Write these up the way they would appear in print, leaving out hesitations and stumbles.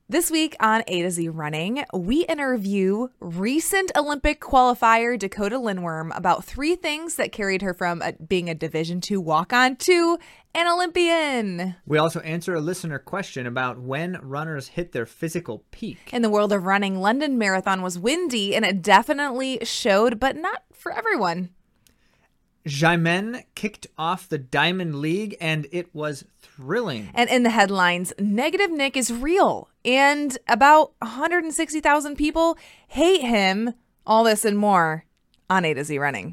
This week on A to Z Running, we interview recent Olympic qualifier Dakota Lindworm about 3 things that carried her from being a Division II walk-on to an Olympian. We also answer a listener question about when runners hit their physical peak. In the world of running, London Marathon was windy and it definitely showed, but not for everyone. Xiamen kicked off the Diamond League, and it was thrilling. And in the headlines, Negative Nick is real, and about 160,000 people hate him. All this and more on A to Z Running.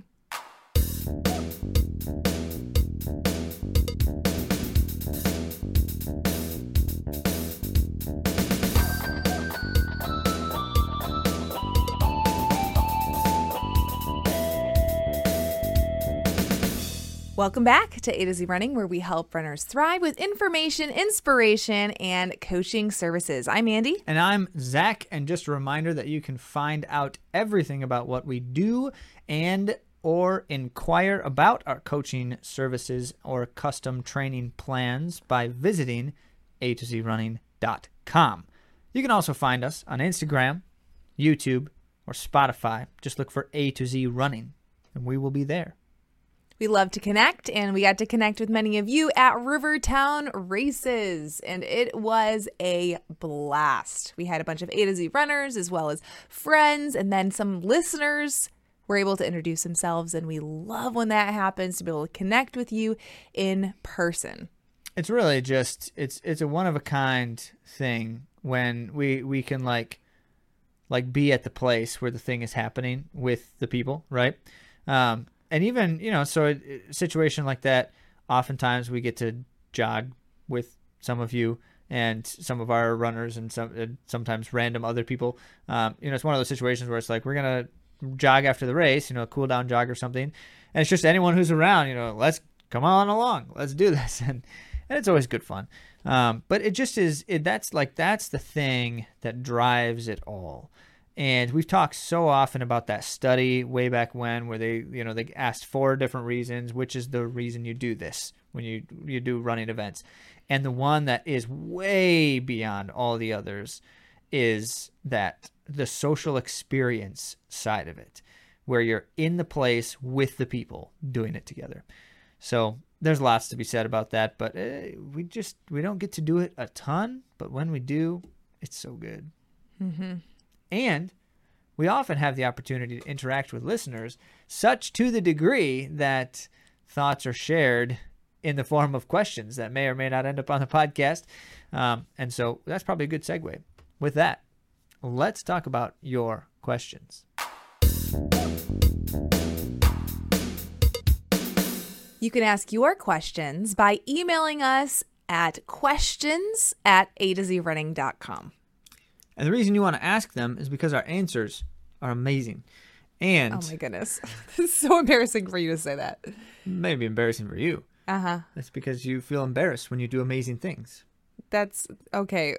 Welcome back to A to Z Running, where we help runners thrive with information, inspiration, and coaching services. I'm Andy. And I'm Zach. And just a reminder that you can find out everything about what we do and or inquire about our coaching services or custom training plans by visiting atozrunning.com. You can also find us on Instagram, YouTube, or Spotify. Just look for A to Z Running, and we will be there. We love to connect, and we got to connect with many of you at Rivertown Races, and it was a blast. We had a bunch of A to Z runners as well as friends, and then some listeners were able to introduce themselves, and we love when that happens, to be able to connect with you in person. It's really just, it's a one-of-a-kind thing when we can like be at the place where the thing is happening with the people, right? And even, so a situation like that, oftentimes we get to jog with some of you and some of our runners and sometimes random other people. It's one of those situations where it's like, we're going to jog after the race, a cool down jog or something. And it's just anyone who's around, let's come on along. Let's do this. And it's always good fun. But it just is, that's the thing that drives it all. And we've talked so often about that study way back when, where they asked 4 different reasons, which is the reason you do this when you do running events. And the one that is way beyond all the others is that the social experience side of it, where you're in the place with the people doing it together. So there's lots to be said about that, but we don't get to do it a ton, but when we do, it's so good. Mm-hmm. And we often have the opportunity to interact with listeners, such to the degree that thoughts are shared in the form of questions that may or may not end up on the podcast. And so that's probably a good segue. With that, let's talk about your questions. You can ask your questions by emailing us at questions@atozrunning.com. And the reason you want to ask them is because our answers are amazing. And oh my goodness. This is so embarrassing for you to say that. Maybe embarrassing for you. Uh-huh. That's because you feel embarrassed when you do amazing things. That's okay.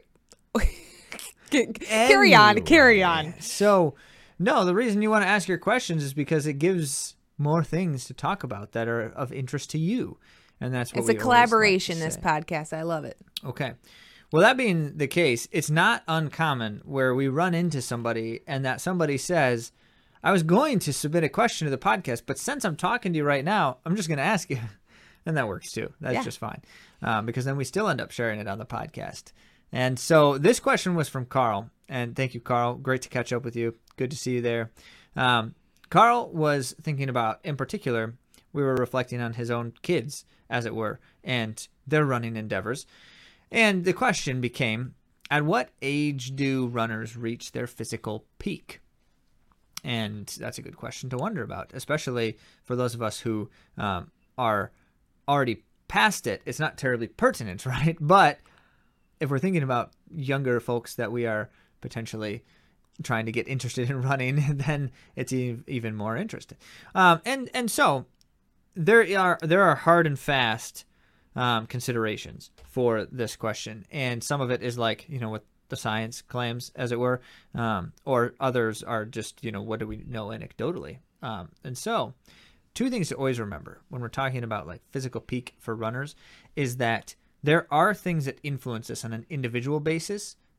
Carry on. So, no, the reason you want to ask your questions is because it gives more things to talk about that are of interest to you. And that's what it's a collaboration, this podcast. I love it. Okay. Well, that being the case, it's not uncommon where we run into somebody and that somebody says, I was going to submit a question to the podcast, but since I'm talking to you right now, I'm just going to ask you. And that works too. That's just fine. Because then we still end up sharing it on the podcast. And so this question was from Carl. And thank you, Carl. Great to catch up with you. Good to see you there. Carl was thinking about, in particular, we were reflecting on his own kids, as it were, and their running endeavors. And the question became, at what age do runners reach their physical peak? And that's a good question to wonder about, especially for those of us who are already past it. It's not terribly pertinent, right? But if we're thinking about younger folks that we are potentially trying to get interested in running, then it's even more interesting. And so there are hard and fast considerations for this question, and some of it is like, what the science claims, as it were, or others are just, what do we know anecdotally. And so 2 things to always remember when we're talking about like physical peak for runners is that there are things that influence us on an individual basis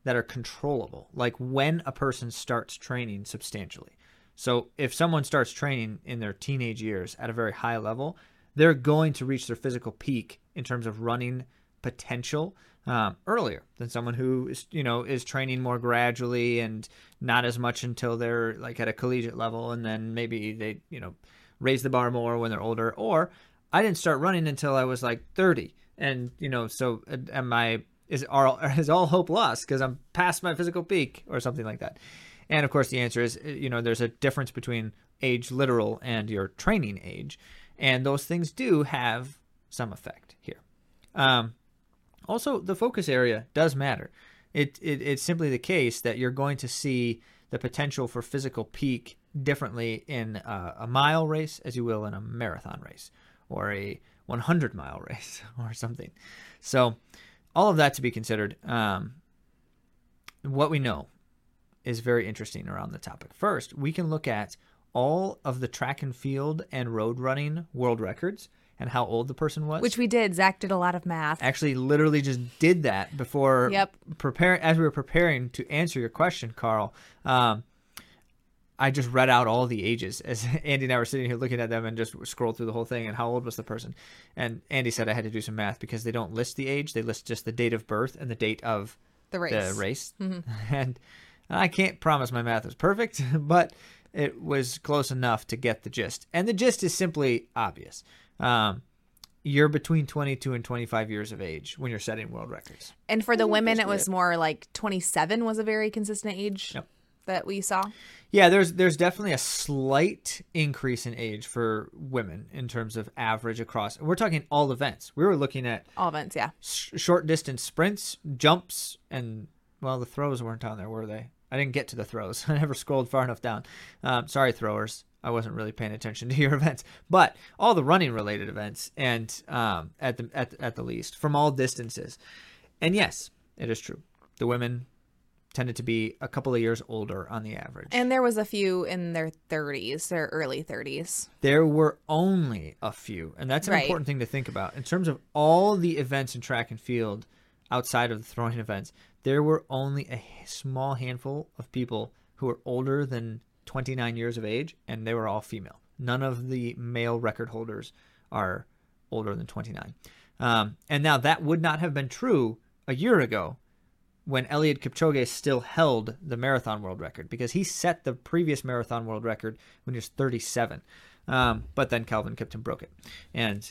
that are controllable, like when a person starts training substantially. So if someone starts training in their teenage years at a very high level, they're going to reach their physical peak in terms of running potential earlier than someone who is training more gradually and not as much until they're like at a collegiate level, and then maybe they raise the bar more when they're older. Or I didn't start running until I was like 30, and so is all hope lost because I'm past my physical peak or something like that? And of course the answer is there's a difference between age literal and your training age, and those things do have some effect here. Also, the focus area does matter. It's simply the case that you're going to see the potential for physical peak differently in a mile race as you will in a marathon race or a 100-mile race or something. So all of that to be considered. What we know is very interesting around the topic. First, we can look at all of the track and field and road running world records and how old the person was. Which we did. Zach did a lot of math. Actually, literally just did that before as we were preparing to answer your question, Carl. I just read out all the ages as Andy and I were sitting here looking at them and just scrolled through the whole thing and how old was the person. And Andy said I had to do some math because they don't list the age. They list just the date of birth and the date of the race. Mm-hmm. And I can't promise my math was perfect, but it was close enough to get the gist. And the gist is simply obvious. You're between 22 and 25 years of age when you're setting world records. And for the women, it was more like 27 was a very consistent age that we saw. Yeah, there's definitely a slight increase in age for women in terms of average across. We're talking all events. We were looking at all events, yeah. Short distance sprints, jumps, and, well, the throws weren't on there, were they? I didn't get to the throws. I never scrolled far enough down. Sorry, throwers. I wasn't really paying attention to your events, but all the running related events, and at the least from all distances. And yes, it is true. The women tended to be a couple of years older on the average. And there was a few in their 30s, their early 30s. There were only a few, and that's an important thing to think about. In terms of all the events in track and field outside of the throwing events, there were only a small handful of people who were older than 29 years of age, and they were all female. None of the male record holders are older than 29. And now that would not have been true a year ago when Eliud Kipchoge still held the marathon world record, because he set the previous marathon world record when he was 37. But then Kelvin Kiptum broke it and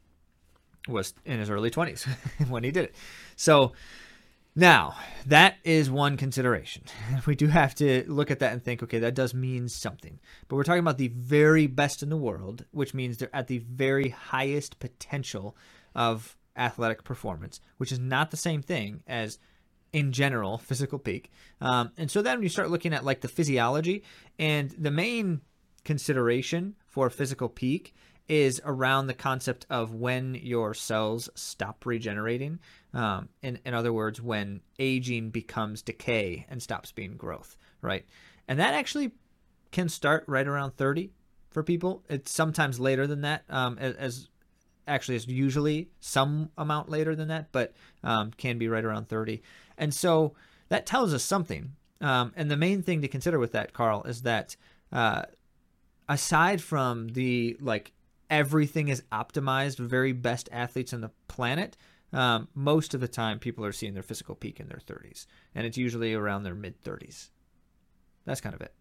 was in his early 20s when he did it. So now, that is one consideration. We do have to look at that and think, okay, that does mean something. But we're talking about the very best in the world, which means they're at the very highest potential of athletic performance, which is not the same thing as, in general, physical peak. And so then when you start looking at like the physiology, and the main consideration for physical peak is around the concept of when your cells stop regenerating. In other words, when aging becomes decay and stops being growth, right? And that actually can start right around 30 for people. It's sometimes later than that, as it's usually some amount later than that, but can be right around 30. And so that tells us something. And the main thing to consider with that, Carl, is that aside from the everything is optimized, very best athletes on the planet, most of the time people are seeing their physical peak in their 30s, and it's usually around their mid 30s. That's kind of it.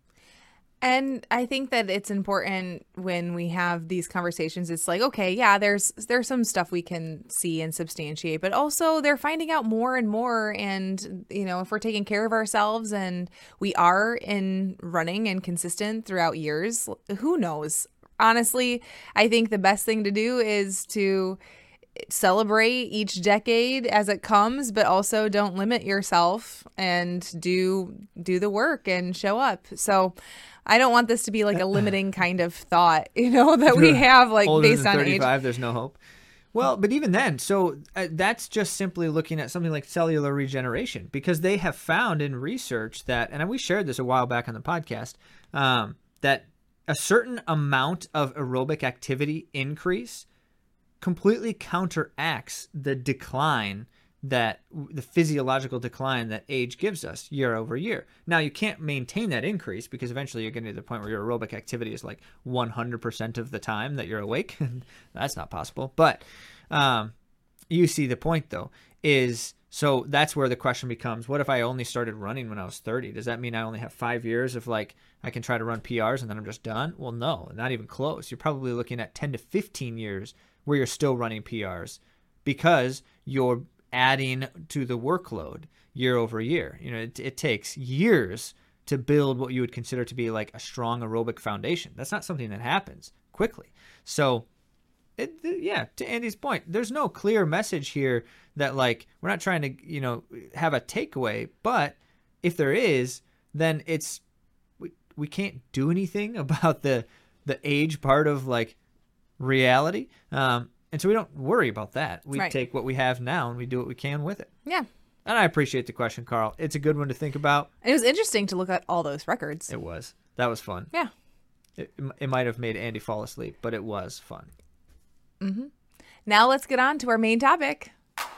And I think that it's important when we have these conversations. It's like, okay, yeah, there's some stuff we can see and substantiate, but also they're finding out more and more. And, if we're taking care of ourselves and we are in running and consistent throughout years, who knows? Honestly, I think the best thing to do is to celebrate each decade as it comes, but also don't limit yourself and do the work and show up. So I don't want this to be like a limiting kind of thought, that we have older based than on 35, age. There's no hope. Well, but even then, so that's just simply looking at something like cellular regeneration, because they have found in research that, and we shared this a while back on the podcast, that a certain amount of aerobic activity increase completely counteracts the decline the physiological decline that age gives us year over year. Now, you can't maintain that increase because eventually you're getting to the point where your aerobic activity is like 100% of the time that you're awake. That's not possible. But you see the point, though, is so that's where the question becomes, what if I only started running when I was 30? Does that mean I only have 5 years of like I can try to run PRs and then I'm just done? Well, no, not even close. You're probably looking at 10 to 15 years where you're still running PRs because you're adding to the workload year over year. You know, it takes years to build what you would consider to be like a strong aerobic foundation. That's not something that happens quickly. So to Andy's point, there's no clear message here that like we're not trying to, have a takeaway, but if there is, then it's we can't do anything about the age part of like reality. And so we don't worry about that. We take what we have now and we do what we can with it. Yeah. And I appreciate the question, Carl. It's a good one to think about. It was interesting to look at all those records. It was. That was fun. Yeah. It might have made Andy fall asleep, but it was fun. Mm-hmm. Now let's get on to our main topic.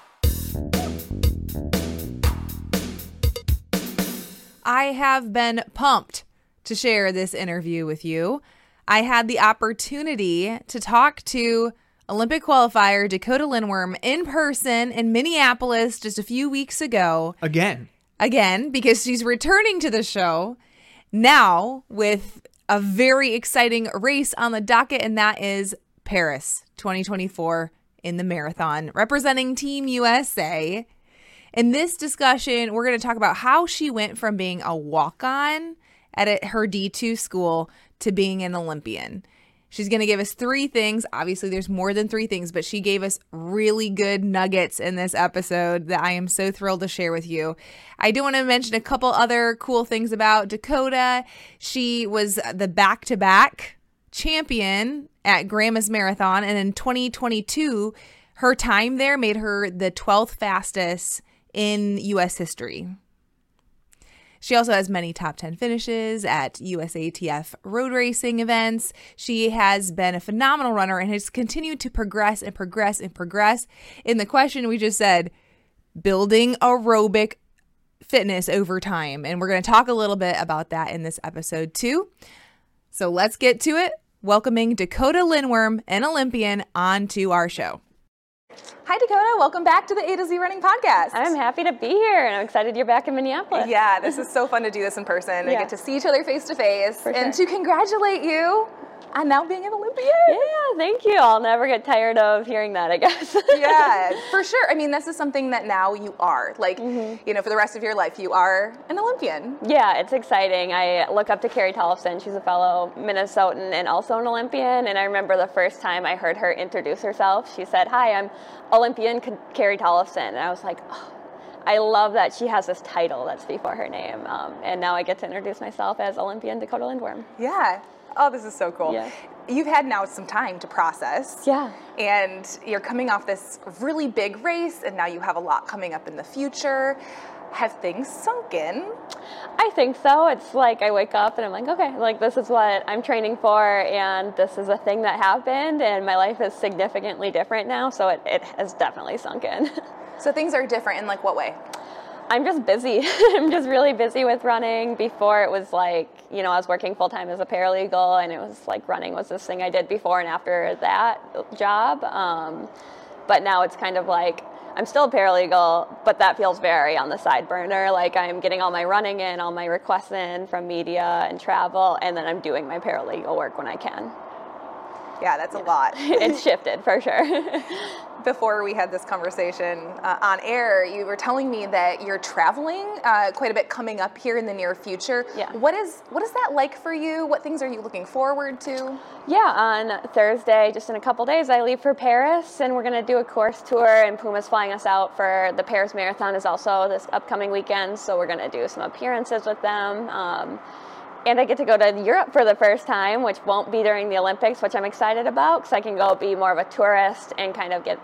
I have been pumped to share this interview with you. I had the opportunity to talk to Olympic qualifier Dakota Lindworm in person in Minneapolis just a few weeks ago. Again, because she's returning to the show now with a very exciting race on the docket, and that is Paris 2024 in the marathon, representing Team USA. In this discussion, we're going to talk about how she went from being a walk-on at her D2 school to being an Olympian. She's going to give us 3 things. Obviously, there's more than 3 things, but she gave us really good nuggets in this episode that I am so thrilled to share with you. I do want to mention a couple other cool things about Dakota. She was the back-to-back champion at Grandma's Marathon, and in 2022, her time there made her the 12th fastest in U.S. history. She also has many top 10 finishes at USATF road racing events. She has been a phenomenal runner and has continued to progress and progress and progress. In the question we just said, building aerobic fitness over time. And we're going to talk a little bit about that in this episode too. So let's get to it. Welcoming Dakota Lindworm, an Olympian, onto our show. Hi, Dakota. Welcome back to the A to Z Running Podcast. I'm happy to be here, and I'm excited you're back in Minneapolis. Yeah, this is so fun to do this in person. I get to see each other face to face and to congratulate you on now being an Olympian. Yeah, thank you. I'll never get tired of hearing that, I guess. Yeah, for sure. I mean, this is something that now you are. Like, for the rest of your life, you are an Olympian. Yeah, it's exciting. I look up to Carrie Tollefson. She's a fellow Minnesotan and also an Olympian. And I remember the first time I heard her introduce herself, she said, "Hi, I'm Olympian Carrie Tollefson." And I was like, oh, I love that she has this title that's before her name. And now I get to introduce myself as Olympian Dakota Lindworm. Yeah. Oh, this is so cool. Yeah. You've had now some time to process. Yeah. And you're coming off this really big race, and now you have a lot coming up in the future. Have things sunk in? I think so. It's like I wake up and I'm like, okay, like this is what I'm training for, and this is a thing that happened, and my life is significantly different now, so it has definitely sunk in. So things are different in like what way? I'm just busy. I'm just really busy with running. Before it was like, I was working full time as a paralegal, and it was like running was this thing I did before and after that job. But now it's kind of like I'm still a paralegal, but that feels very on the side burner. Like I'm getting all my running in, all my requests in from media and travel, and then I'm doing my paralegal work when I can. Yeah, that's a lot. It's shifted for sure. Before we had this conversation on air, you were telling me that you're traveling quite a bit coming up here in the near future. Yeah. What is that like for you? What things are you looking forward to? Yeah, on Thursday, just in a couple days, I leave for Paris, and we're going to do a course tour, and Puma's flying us out for the Paris Marathon is also this upcoming weekend, so we're going to do some appearances with them. And I get to go to Europe for the first time, which won't be during the Olympics, which I'm excited about because I can go be more of a tourist and kind of get,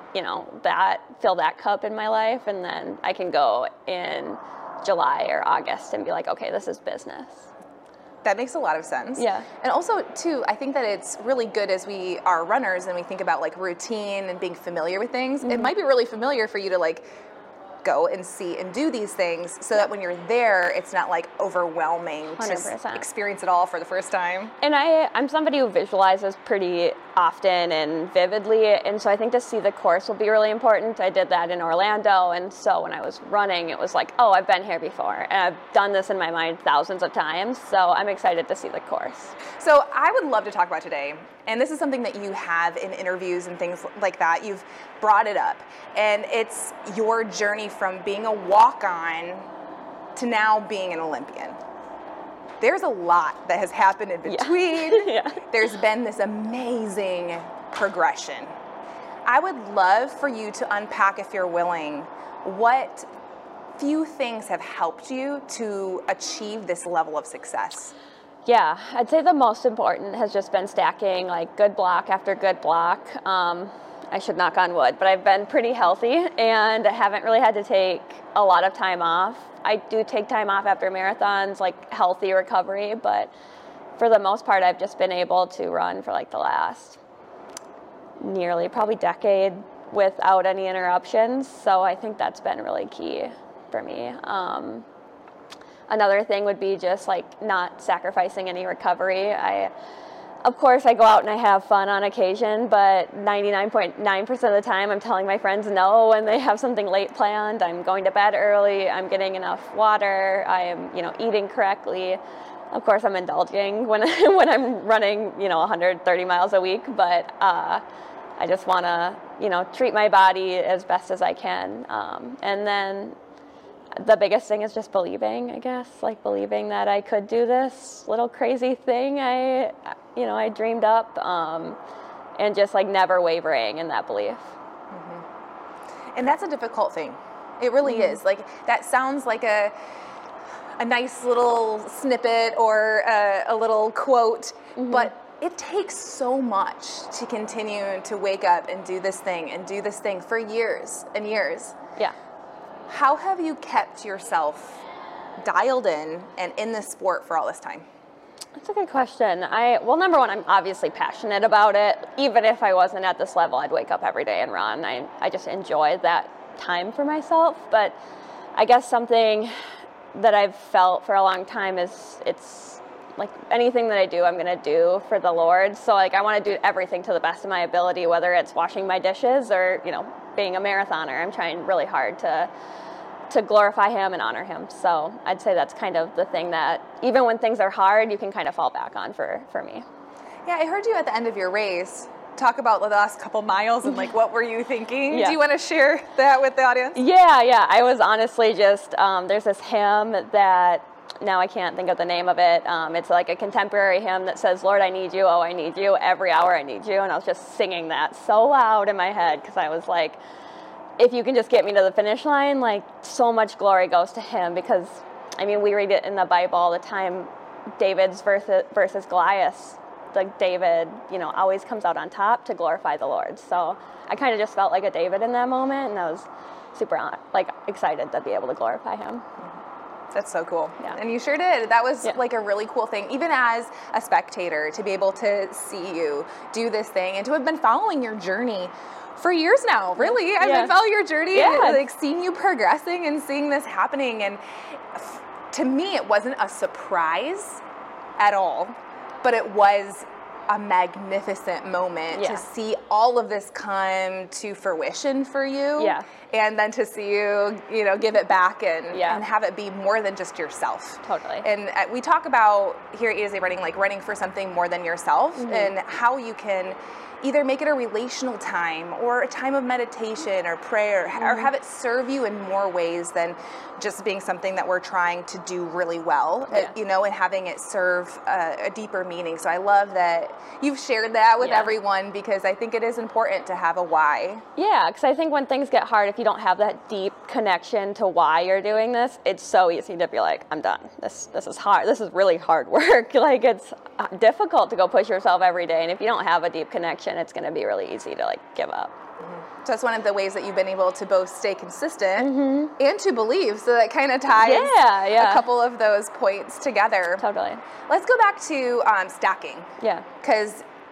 fill that cup in my life. And then I can go in July or August and be like, okay, this is business. That makes a lot of sense. Yeah. And also, too, I think that it's really good as we are runners and we think about like routine and being familiar with things. It might be really familiar for you to like go and see and do these things so that when you're there, it's not like overwhelming 100%. to experience it all for the first time. And I'm somebody who visualizes pretty often and vividly, and so I think to see the course will be really important. I did that in Orlando, and so when I was running, it was like, oh, I've been here before, and I've done this in my mind thousands of times, so I'm excited to see the course. So I would love to talk about today, and this is something that you have in interviews and things like that. You've brought it up, and it's your journey from being a walk-on to now being an Olympian. There's a lot that has happened in between. Yeah. There's been this amazing progression. I would love for you to unpack, if you're willing, what few things have helped you to achieve this level of success. Yeah, I'd say the most important has just been stacking like good block after good block. I should knock on wood, but I've been pretty healthy and I haven't really had to take a lot of time off. I do take time off after marathons, like healthy recovery, but for the most part, I've just been able to run for like the last nearly probably decade without any interruptions. So I think that's been really key for me. Another thing would be just like not sacrificing any recovery. Of course, I go out and I have fun on occasion, but 99.9% of the time I'm telling my friends no when they have something late planned. I'm going to bed early, I'm getting enough water, I am, eating correctly. Of course, I'm indulging when I'm running, 130 miles a week, but I just want to, treat my body as best as I can. And then the biggest thing is just believing, I guess, like believing that I could do this little crazy thing I dreamed up, and just like never wavering in that belief. Mm-hmm. And that's a difficult thing. It really is. Like that sounds like a nice little snippet or a little quote, but it takes so much to continue to wake up and do this thing for years and years. Yeah. How have you kept yourself dialed in and in the sport for all this time? That's a good question. Number one, I'm obviously passionate about it. Even if I wasn't at this level, I'd wake up every day and run. I just enjoy that time for myself. But I guess something that I've felt for a long time is it's like anything that I do, I'm going to do for the Lord. So like I want to do everything to the best of my ability, whether it's washing my dishes or, being a marathoner. I'm trying really hard to glorify him and honor him. So I'd say that's kind of the thing that even when things are hard, you can kind of fall back on for me. Yeah, I heard you at the end of your race talk about the last couple miles and like what were you thinking? Yeah. Do you want to share that with the audience? Yeah. I was honestly just, there's this hymn that now I can't think of the name of it. It's like a contemporary hymn that says, Lord, I need you. Oh, I need you. Every hour I need you. And I was just singing that so loud in my head because I was like, if you can just get me to the finish line, like so much glory goes to him because, we read it in the Bible all the time, David's versus Goliath. Like David, always comes out on top to glorify the Lord. So I kind of just felt like a David in that moment and I was super excited to be able to glorify him. That's so cool. Yeah. And you sure did. That was like a really cool thing, even as a spectator, to be able to see you do this thing and to have been following your journey for years now, really. I've been following your journey and like seeing you progressing and seeing this happening. And to me, it wasn't a surprise at all, but it was a magnificent moment to see all of this come to fruition for you. Yeah. And then to see you, give it back and have it be more than just yourself. Totally. And we talk about here at A to Z Running, like running for something more than yourself and how you can either make it a relational time or a time of meditation or prayer or have it serve you in more ways than just being something that we're trying to do really well, and having it serve a deeper meaning. So I love that you've shared that with everyone because I think it is important to have a why. Yeah, because I think when things get hard, if you don't have that deep connection to why you're doing this, it's so easy to be like, I'm done. This is hard. This is really hard work. Like it's difficult to go push yourself every day. And if you don't have a deep connection, it's going to be really easy to give up. So that's one of the ways that you've been able to both stay consistent and to believe. So that kind of ties a couple of those points together. Totally. Let's go back to stacking. Yeah. Because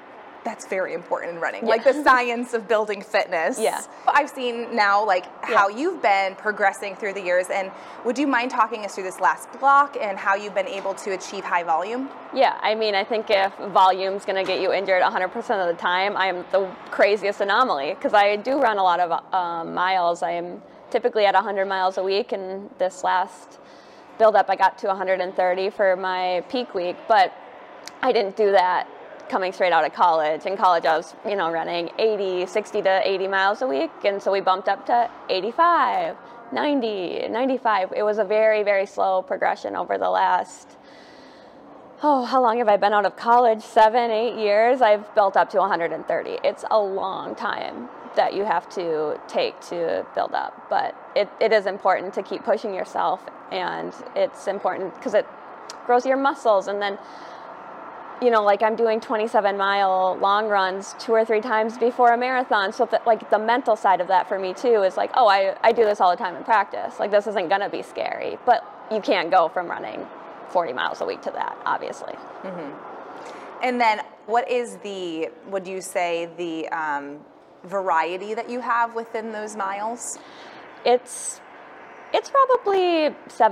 that's very important in running, like the science of building fitness. Yeah. I've seen now like how you've been progressing through the years, and would you mind talking us through this last block and how you've been able to achieve high volume? Yeah, I mean, I think if volume's going to get you injured 100% of the time, I'm the craziest anomaly, because I do run a lot of miles. I'm typically at 100 miles a week, and this last build-up I got to 130 for my peak week, but I didn't do that coming straight out of college. In college, I was, running 60 to 80 miles a week, and so we bumped up to 85, 90, 95. It was a very, very slow progression over the last, how long have I been out of college? 7, 8 years. I've built up to 130. It's a long time that you have to take to build up, but it is important to keep pushing yourself, and it's important because it grows your muscles, and then like I'm doing 27-mile long runs 2 or 3 times before a marathon. So like the mental side of that for me too is like, I do this all the time in practice. Like this isn't gonna be scary, but you can't go from running 40 miles a week to that, obviously. Mm-hmm. And then what is would you say the variety that you have within those miles? It's probably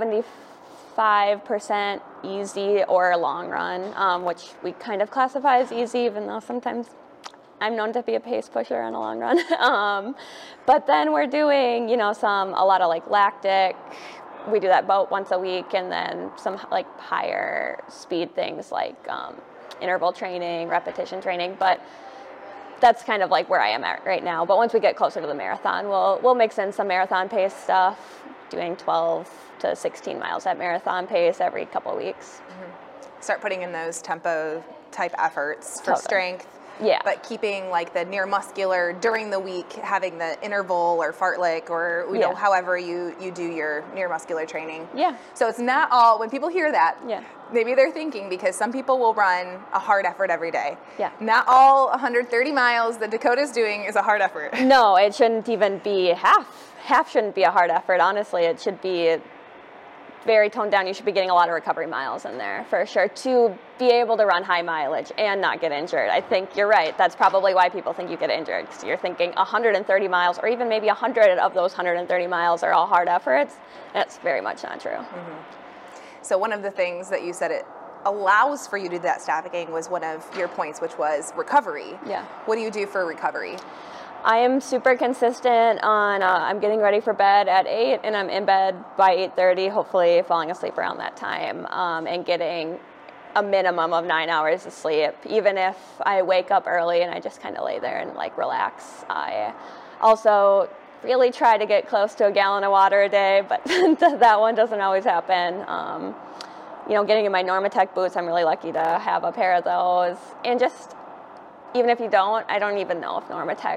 75% easy or long run, which we kind of classify as easy, even though sometimes I'm known to be a pace pusher on a long run. But then we're doing, a lot of like lactic. We do that about once a week, and then some like higher speed things like interval training, repetition training. But that's kind of like where I am at right now. But once we get closer to the marathon, we'll mix in some marathon pace stuff, doing 12 to 16 miles at marathon pace every couple of weeks. Mm-hmm. Start putting in those tempo type efforts for strength. Yeah. But keeping like the neuromuscular during the week, having the interval or fartlek or however you do your neuromuscular training. Yeah. So it's not all, when people hear that, yeah, maybe they're thinking, because some people will run a hard effort every day. Yeah. Not all 130 miles that Dakota's doing is a hard effort. No, it shouldn't even be half. Half shouldn't be a hard effort, honestly. It should be very toned down. You should be getting a lot of recovery miles in there for sure to be able to run high mileage and not get injured. I think you're right. That's probably why people think you get injured, because you're thinking 130 miles or even maybe 100 of those 130 miles are all hard efforts. That's very much not true. Mm-hmm. So one of the things that you said it allows for you to do that stacking was one of your points, which was recovery. Yeah. What do you do for recovery? I am super consistent on, I'm getting ready for bed at 8 and I'm in bed by 8:30, hopefully falling asleep around that time, and getting a minimum of 9 hours of sleep. Even if I wake up early and I just kind of lay there and like relax. I also really try to get close to a gallon of water a day, but that one doesn't always happen. Getting in my Normatec boots, I'm really lucky to have a pair of those. And just, even if you don't, I don't even know if Normatec,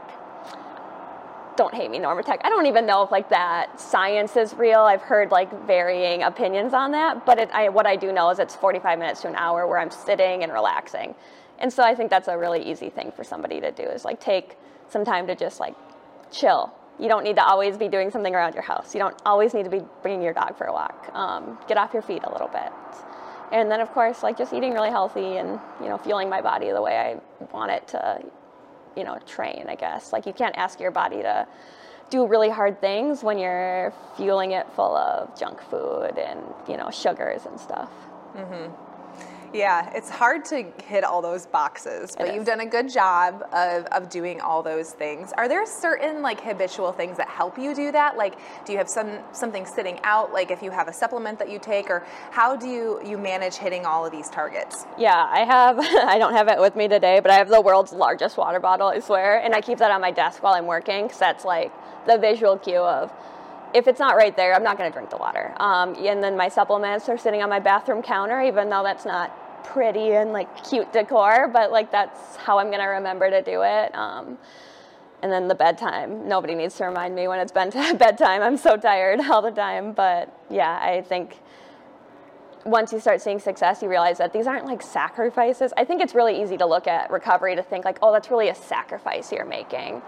don't hate me, Normatec, I don't even know if like that science is real. I've heard like varying opinions on that, but what I do know is it's 45 minutes to an hour where I'm sitting and relaxing. And so I think that's a really easy thing for somebody to do, is like take some time to just like chill. You don't need to always be doing something around your house. You don't always need to be bringing your dog for a walk. Get off your feet a little bit. And then of course, like just eating really healthy and, fueling my body the way I want it to, train, I guess. Like you can't ask your body to do really hard things when you're fueling it full of junk food and, sugars and stuff. Mm-hmm. Yeah, it's hard to hit all those boxes, but you've done a good job of doing all those things. Are there certain like habitual things that help you do that? Like, do you have something sitting out, like if you have a supplement that you take, or how do you manage hitting all of these targets? Yeah, I don't have it with me today, but I have the world's largest water bottle, I swear, and I keep that on my desk while I'm working, because that's like the visual cue of, if it's not right there, I'm not going to drink the water. And then my supplements are sitting on my bathroom counter, even though that's not pretty and like cute decor, but like that's how I'm going to remember to do it. And then the bedtime. Nobody needs to remind me when it's bedtime. I'm so tired all the time. But yeah, I think once you start seeing success, you realize that these aren't like sacrifices. I think it's really easy to look at recovery to think like, oh, that's really a sacrifice you're making.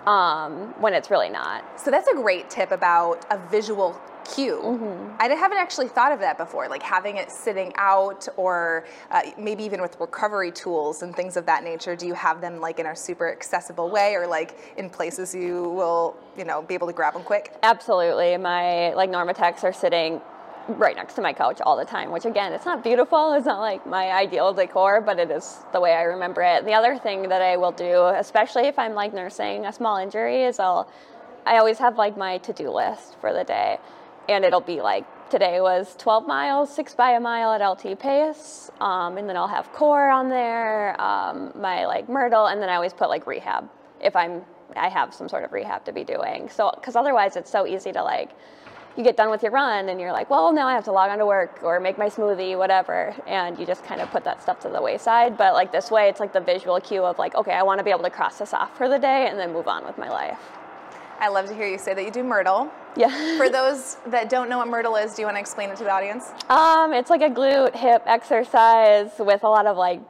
when it's really not. So that's a great tip about a visual cue. I haven't actually thought of that before, like having it sitting out, or maybe even with recovery tools and things of that nature. Do you have them like in a super accessible way, or like in places you will, be able to grab them quick? Absolutely. My Normatechs are sitting right next to my couch all the time, which again, it's not beautiful. It's not like my ideal decor, but it is the way I remember it. The other thing that I will do, especially if I'm like nursing a small injury, is I always have like my to-do list for the day. And it'll be like, today was 12 miles, 6 by a mile at LT pace. And then I'll have core on there, my like Myrtle, and then I always put like rehab if I have some sort of rehab to be doing. So, because otherwise it's so easy to like, you get done with your run and you're like, well, now I have to log on to work or make my smoothie, whatever. And you just kind of put that stuff to the wayside. But like this way, it's like the visual cue of like, okay, I want to be able to cross this off for the day and then move on with my life. I love to hear you say that you do Myrtle. Yeah. For those that don't know what Myrtle is, do you want to explain it to the audience? It's like a glute hip exercise with a lot of like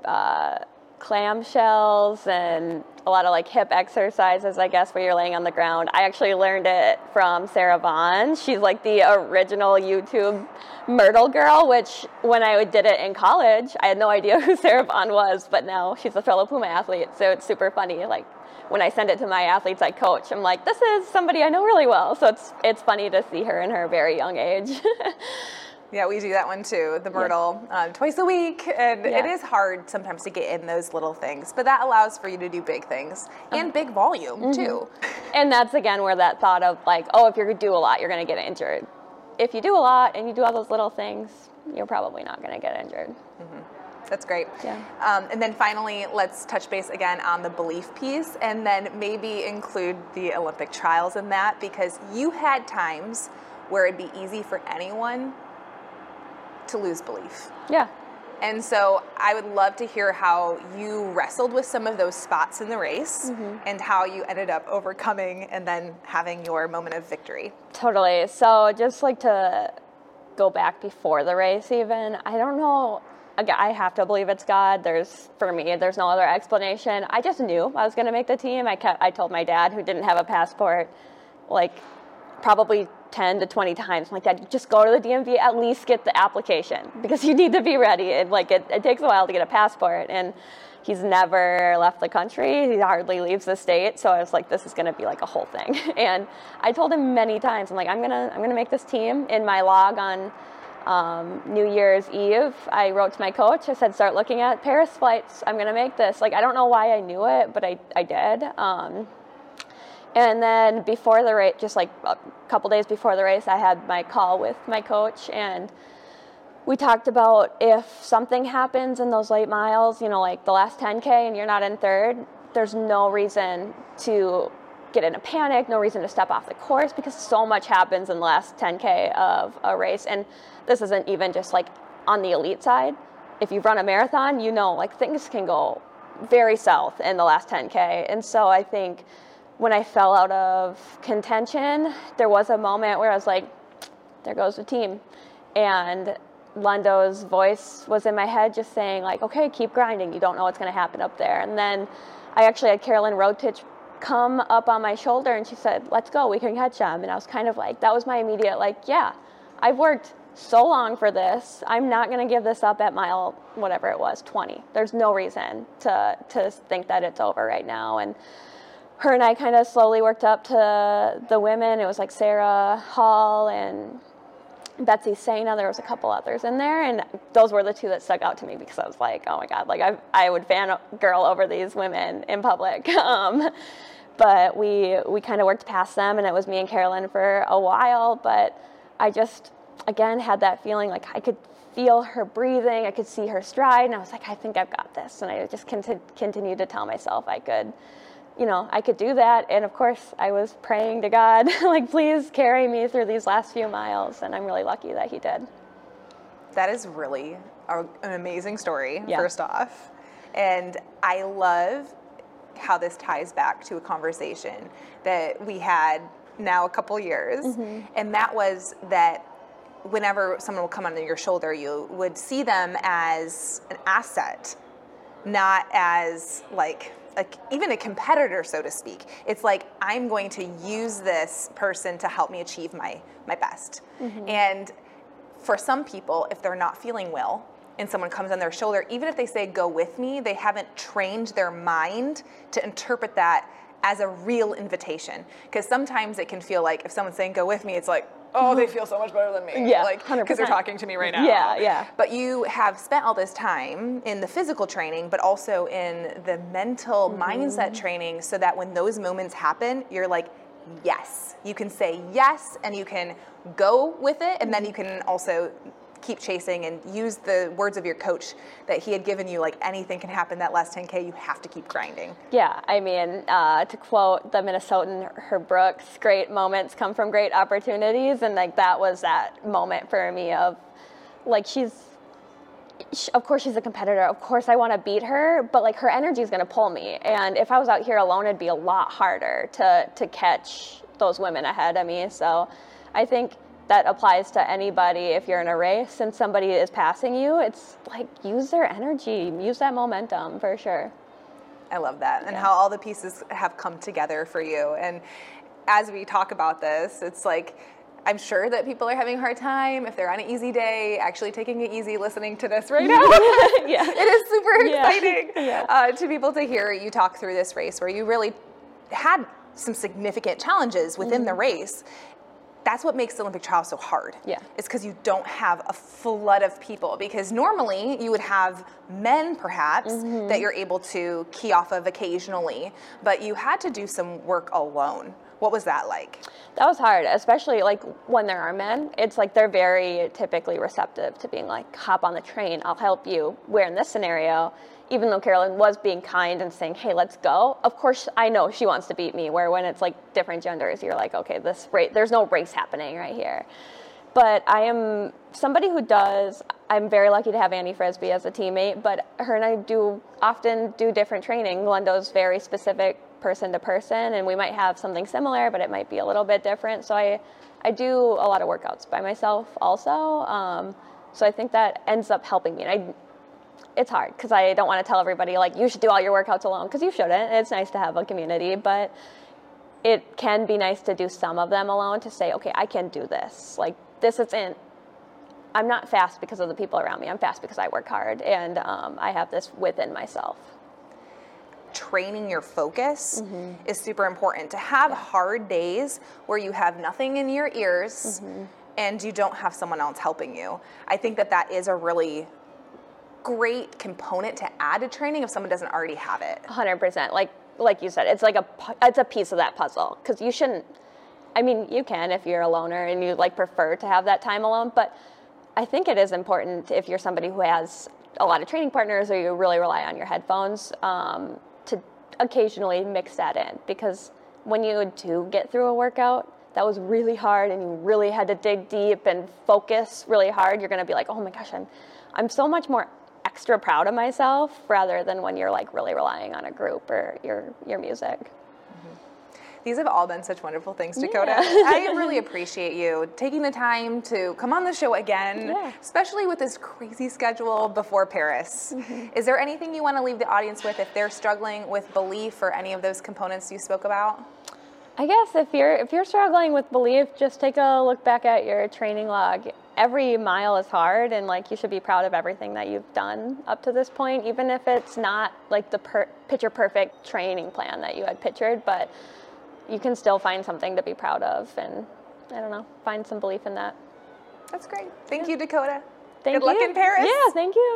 clamshells and a lot of like hip exercises, I guess, where you're laying on the ground. I actually learned it from Sarah Vaughn. She's like the original YouTube Myrtle girl, which when I did it in college, I had no idea who Sarah Vaughn was, but now she's a fellow Puma athlete, so it's super funny. Like when I send it to my athletes I coach, I'm like, this is somebody I know really well. So it's funny to see her in her very young age. Yeah, we do that one too, the Myrtle, twice a week. And it is hard sometimes to get in those little things, but that allows for you to do big things and big volume too. And that's again where that thought of like, oh, if you're going to do a lot, you're going to get injured. If you do a lot and you do all those little things, you're probably not going to get injured. That's great. Yeah. And then finally, let's touch base again on the belief piece, and then maybe include the Olympic trials in that, because you had times where it'd be easy for anyone to lose belief. Yeah. And so I would love to hear how you wrestled with some of those spots in the race and how you ended up overcoming and then having your moment of victory. Totally. So just like to go back before the race even, I don't know, I have to believe it's God. For me, there's no other explanation. I just knew I was going to make the team. I told my dad, who didn't have a passport, like probably 10 to 20 times. I'm like, Dad, just go to the DMV, at least get the application, because you need to be ready. And like it takes a while to get a passport. And he's never left the country. He hardly leaves the state. So I was like, this is going to be like a whole thing. And I told him many times, I'm like, I'm gonna make this team. In my log on New Year's Eve, I wrote to my coach. I said, start looking at Paris flights. I'm gonna make this. Like, I don't know why I knew it, but I did. And then before the race, just like a couple days before the race, I had my call with my coach, and we talked about if something happens in those late miles, like the last 10K and you're not in third, there's no reason to get in a panic, no reason to step off the course, because so much happens in the last 10K of a race. And this isn't even just like on the elite side. If you've run a marathon, like things can go very south in the last 10K. And so I think when I fell out of contention, there was a moment where I was like, there goes the team. And Lundo's voice was in my head just saying like, okay, keep grinding. You don't know what's going to happen up there. And then I actually had Carolyn Rotich come up on my shoulder and she said, let's go, we can catch them. And I was kind of like, that was my immediate like, yeah, I've worked so long for this. I'm not going to give this up at mile, whatever it was, 20. There's no reason to think that it's over right now. And her and I kind of slowly worked up to the women. It was like Sarah Hall and Betsy Sena. There was a couple others in there, and those were the two that stuck out to me because I was like, oh my God, like I would fangirl over these women in public. But we kind of worked past them, and it was me and Carolyn for a while. But I just, again, had that feeling like I could feel her breathing, I could see her stride, and I was like, I think I've got this. And I just continued to tell myself I could do that. And of course, I was praying to God, like, please carry me through these last few miles. And I'm really lucky that he did. That is really an amazing story, first off. And I love how this ties back to a conversation that we had now a couple years. And that was that whenever someone will come under your shoulder, you would see them as an asset, not as like even a competitor, so to speak. It's like, I'm going to use this person to help me achieve my best. And for some people, if they're not feeling well and someone comes on their shoulder, even if they say, go with me, they haven't trained their mind to interpret that as a real invitation. Because sometimes it can feel like if someone's saying, go with me, it's like, oh, they feel so much better than me. Yeah, like, 100%. because they're talking to me right now. Yeah. But you have spent all this time in the physical training, but also in the mental mindset training, so that when those moments happen, you're like, yes. You can say yes, and you can go with it, and then you can also keep chasing and use the words of your coach that he had given you, like, anything can happen that last 10K, you have to keep grinding. Yeah, I mean, to quote the Minnesotan Herb Brooks, great moments come from great opportunities, and like that was that moment for me of, like, of course she's a competitor, of course I want to beat her, but like her energy is going to pull me, and if I was out here alone, it'd be a lot harder to catch those women ahead of me. So I think that applies to anybody. If you're in a race and somebody is passing you, it's like, use their energy, use that momentum for sure. I love that, and how all the pieces have come together for you. And as we talk about this, it's like, I'm sure that people are having a hard time, if they're on an easy day, actually taking it easy listening to this right now. Yeah. It is super exciting Yeah. to be able to hear you talk through this race where you really had some significant challenges within the race. That's what makes the Olympic trial so hard. Yeah. It's because you don't have a flood of people. Because normally you would have men, perhaps, that you're able to key off of occasionally, but you had to do some work alone. What was that like? That was hard, especially like when there are men. It's like they're very typically receptive to being like, hop on the train, I'll help you. Where in this scenario, even though Carolyn was being kind and saying, hey, let's go, of course I know she wants to beat me, where when it's like different genders, you're like, okay, this race, there's no race happening right here. But I am somebody who I'm very lucky to have Annie Frisbee as a teammate, but her and I often do different training. Glendo's very specific person to person, and we might have something similar, but it might be a little bit different. So I do a lot of workouts by myself also. So I think that ends up helping me. And it's hard because I don't want to tell everybody like, you should do all your workouts alone, because you shouldn't. It's nice to have a community, but it can be nice to do some of them alone, to say, okay, I can do this. Like, this isn't, I'm not fast because of the people around me. I'm fast because I work hard, and I have this within myself. Training your focus is super important. To have hard days where you have nothing in your ears and you don't have someone else helping you. I think that is a really great component to add to training if someone doesn't already have it. 100%. Like you said, it's like it's a piece of that puzzle, because you shouldn't, I mean, you can if you're a loner and you like prefer to have that time alone, but I think it is important if you're somebody who has a lot of training partners or you really rely on your headphones to occasionally mix that in, because when you do get through a workout that was really hard and you really had to dig deep and focus really hard, you're going to be like, oh my gosh, I'm so much more extra proud of myself, rather than when you're like really relying on a group or your music. These have all been such wonderful things, Dakota. I really appreciate you taking the time to come on the show again, especially with this crazy schedule before Paris. Is there anything you want to leave the audience with if they're struggling with belief or any of those components you spoke about? I guess if you're struggling with belief, just take a look back at your training log. Every mile is hard, and like, you should be proud of everything that you've done up to this point, even if it's not like the picture perfect training plan that you had pictured, but you can still find something to be proud of, and I don't know, find some belief in that. That's great. Thank you, Dakota. Good luck in Paris. Yeah, thank you.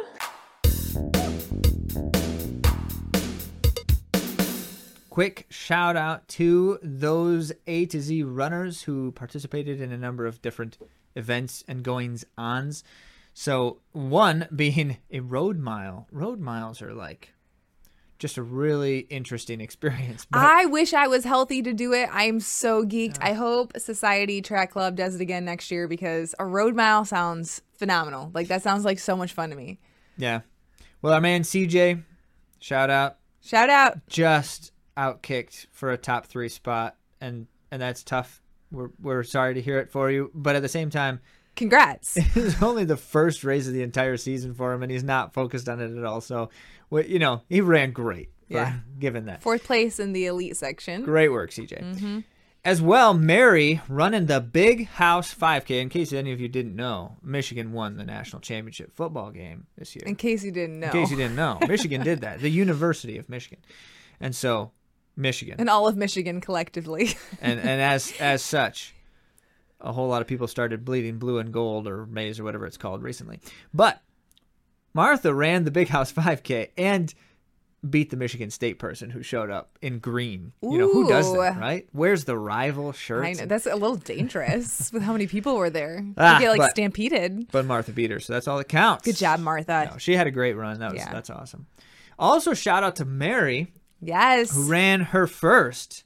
Quick shout out to those A to Z runners who participated in a number of different events and goings-ons. So one being a road mile. Road miles are like just a really interesting experience. But I wish I was healthy to do it. I'm so geeked. I hope Society Track Club does it again next year, because a road mile sounds phenomenal. Like, that sounds like so much fun to me. yeah. Well, our man CJ, shout out, Shout out. just outkicked for a top 3 spot, and that's tough. We're sorry to hear it for you, but at the same time, Congrats. it's only the first race of the entire season for him, and he's not focused on it at all. So, he ran great. for giving that. 4th place in the elite section. Great work, CJ. As well, Mary running the Big House 5K. In case any of you didn't know, Michigan won the national championship football game this year. In case you didn't know. In case you didn't know, Michigan did that. The University of Michigan. And so, Michigan. And all of Michigan collectively. and as such, a whole lot of people started bleeding blue and gold or maize or whatever it's called recently. But Martha ran the Big House 5K and beat the Michigan State person who showed up in green. You know, who does that, right? Wears the rival shirts. I know, that's a little dangerous with how many people were there. You Ah, get but- stampeded. But Martha beat her, so that's all that counts. Good job, Martha. No, she had a great run. That's awesome. Also, shout out to Mary, Yes. who ran her first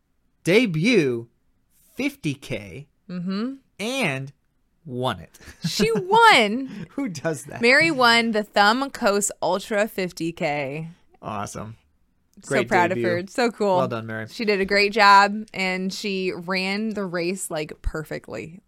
debut 50K and won it. She won. Who does that? Mary won the Thumb Coast Ultra 50K. Awesome. So Great proud debut. of her. So cool. Well done, Mary. She did a great job, and she ran the race like perfectly.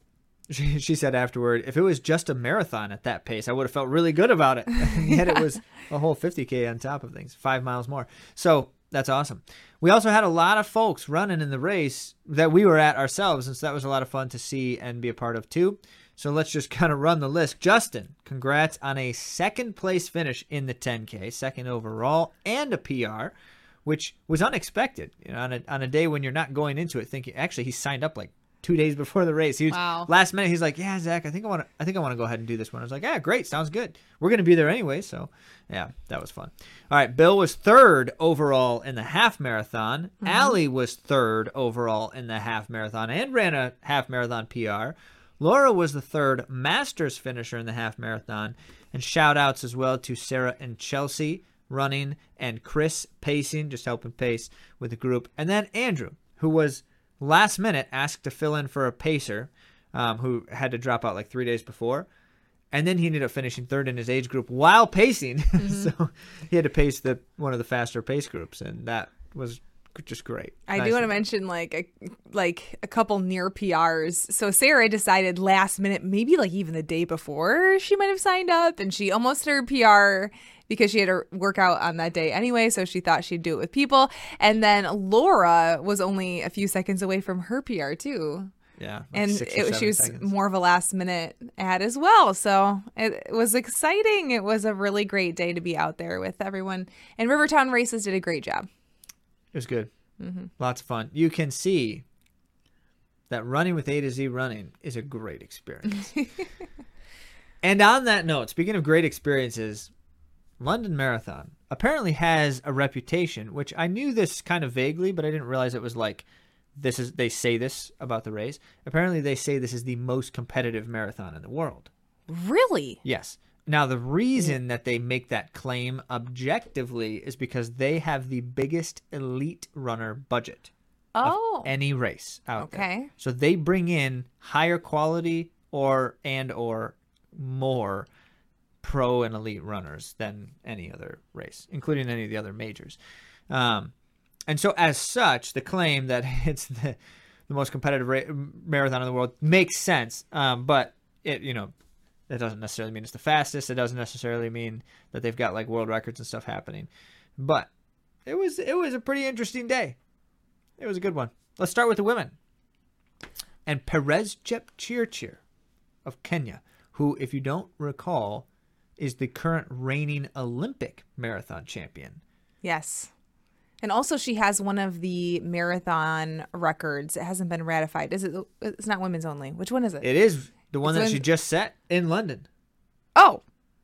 She said afterward, if it was just a marathon at that pace, I would have felt really good about it. And yet it was a whole 50K on top of things, 5 miles more. So that's awesome. We also had a lot of folks running in the race that we were at ourselves, and so that was a lot of fun to see and be a part of too. So let's just kind of run the list. Justin, congrats on a 2nd place finish in the 10K, 2nd overall, and a PR, which was unexpected. You know, on a day when you're not going into it thinking, actually, he signed up like 2 days before the race. He was, Wow. Last minute, he's like, yeah, Zach, I think I want to go ahead and do this one. I was like, yeah, great. Sounds good. We're going to be there anyway. So yeah, that was fun. All right. Bill was 3rd overall in the half marathon. Allie was 3rd overall in the half marathon and ran a half marathon PR. Laura was the 3rd Masters finisher in the half marathon. And shout outs as well to Sarah and Chelsea running and Chris pacing, just helping pace with the group. And then Andrew, who was last minute asked to fill in for a pacer who had to drop out like 3 days before. And then he ended up finishing 3rd in his age group while pacing. So he had to pace one of the faster pace groups. And that was just great. I Nice do want to of him. mention like a couple near PRs. So Sarah decided last minute, maybe like even the day before she might have signed up, and she almost hit her PR because she had a workout on that day anyway, so she thought she'd do it with people. And then Laura was only a few seconds away from her PR too. Yeah. like And 6 or 7 she was seconds. more of a last minute ad as well. So it was exciting. It was a really great day to be out there with everyone. And Rivertown Races did a great job. It was good. Lots of fun. You can see that running with A to Z Running is a great experience. And on that note, speaking of great experiences, London Marathon apparently has a reputation, which I knew this kind of vaguely, but I didn't realize it was like they say this about the race. Apparently they say this is the most competitive marathon in the world. Really? Yes. Now, the reason that they make that claim objectively is because they have the biggest elite runner budget Oh. of any race out there. Okay. So they bring in higher quality or more pro and elite runners than any other race, including any of the other majors. And so as such, the claim that it's the most competitive marathon in the world makes sense. But that doesn't necessarily mean it's the fastest. It doesn't necessarily mean that they've got like world records and stuff happening. But it was a pretty interesting day. It was a good one. Let's start with the women. And Perez Chepchirchir of Kenya, who, if you don't recall, is the current reigning Olympic marathon champion. Yes. And also she has one of the marathon records. It hasn't been ratified. It's not women's only. Which one is it? It is the one It's that she just set in London. Oh.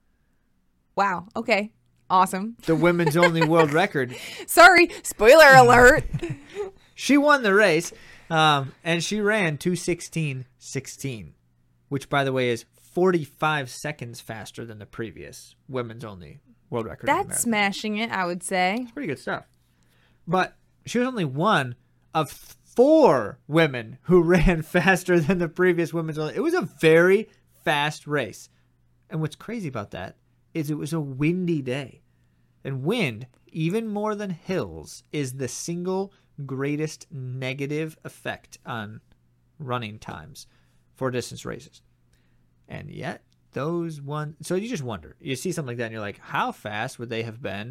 Wow. Okay. Awesome. The women's only world record. Sorry. Spoiler alert. She won the race, and she ran 2:16.16, which, by the way, is 45 seconds faster than the previous women's only world record. in the That's marathon. smashing it, I would say. Pretty good stuff. But she was only one of 4 women who ran faster than the previous women's only. It was a very fast race. And what's crazy about that is it was a windy day. And wind, even more than hills, is the single greatest negative effect on running times for distance races. And yet, so you just wonder. You see something like that and you're like, how fast would they have been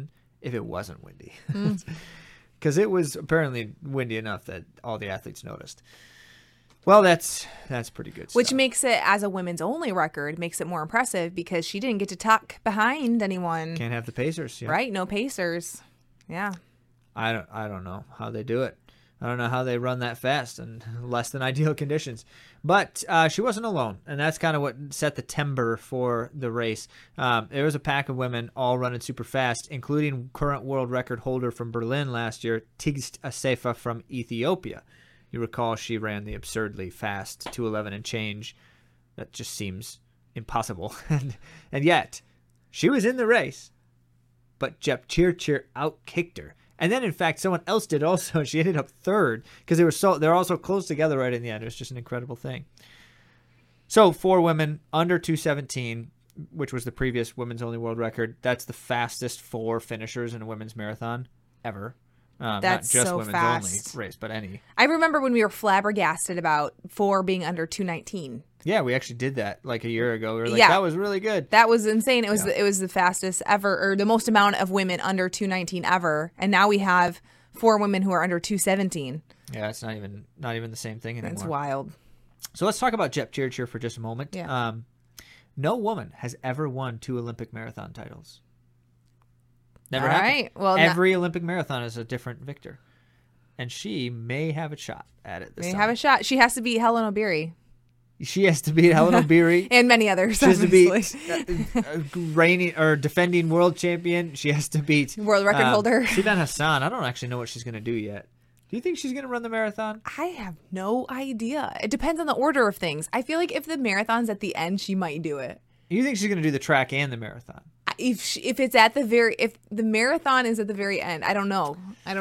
if it wasn't windy. Because it was apparently windy enough that all the athletes noticed. Well, that's pretty good stuff. Which makes it, as a women's only record, makes it more impressive because she didn't get to tuck behind anyone. Can't have the Pacers. Yeah. Right? No Pacers. Yeah. I don't know how they do it. I don't know how they run that fast in less than ideal conditions. But she wasn't alone, and that's kind of what set the timber for the race. There was a pack of women all running super fast, including current world record holder from Berlin last year, Tigst Assefa from Ethiopia. You recall she ran the absurdly fast 2:11 and change. That just seems impossible. and yet, she was in the race, but Jepchirchir outkicked her. And then, in fact, someone else did also. She ended up third because they're all so close together right in the end. It was just an incredible thing. So 4 women under 2:17, which was the previous women's only world record. That's the fastest 4 finishers in a women's marathon ever. That's not just so women's fast. only race, but any. I remember when we were flabbergasted about 4 being under 2:19. Yeah, we actually did that like a year ago. We were like, Yeah. that was really good. That was insane. It was the fastest ever, or the most amount of women under 2:19 ever. And now we have 4 women who are under 2:17. Yeah, it's not even the same thing anymore. That's wild. So let's talk about Jepchirchir for just a moment. Yeah. No woman has ever won 2 Olympic marathon titles. Never All happened. right. Well, every Olympic marathon is a different victor, and she may have a shot at it this May time. have a shot. She has to beat Helen O'Beary She has to beat Helen O'Beary. and many others. She has to beat obviously. reigning or defending world champion. She has to beat World record holder. Sivan Hassan. I don't actually know what she's going to do yet. Do you think she's going to run the marathon? I have no idea. It depends on the order of things. I feel like if the marathon's at the end, she might do it. You think she's going to do the track and the marathon? If it's at the if the marathon is at the very end, I don't know.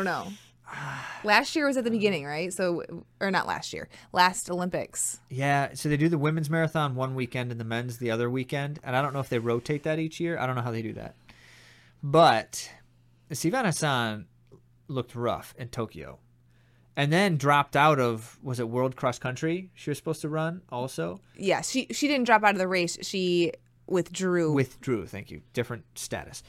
Last year was at the beginning, right? So, or not last year, last Olympics. Yeah, so they do the women's marathon one weekend and the men's the other weekend, and I don't know if they rotate that each year. I don't know how they do that. But Sivan Hassan looked rough in Tokyo, and then dropped out of, was it World Cross Country she was supposed to run also? Yeah, she didn't drop out of the race. She withdrew. Thank you. Different status.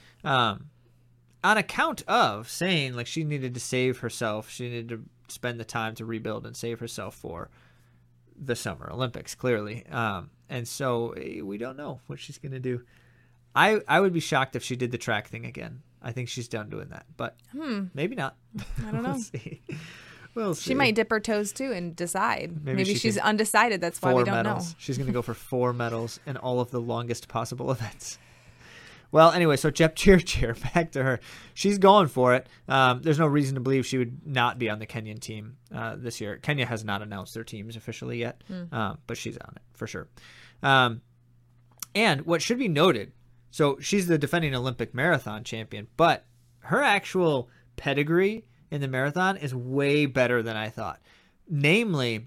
On account of saying like she needed to save herself, she needed to spend the time to rebuild and save herself for the Summer Olympics, clearly. And so we don't know what she's going to do. I would be shocked if she did the track thing again. I think she's done doing that, but maybe not. I don't know. We'll see. We'll see. She might dip her toes too and decide. Maybe she she's can- undecided. That's why we 4 don't medals. know. She's going to go for 4 medals in all of the longest possible events. Well, anyway, so Jepchirchir, back to her. She's going for it. There's no reason to believe she would not be on the Kenyan team this year. Kenya has not announced their teams officially yet, but she's on it for sure. And what should be noted, so she's the defending Olympic marathon champion, but her actual pedigree in the marathon is way better than I thought. Namely,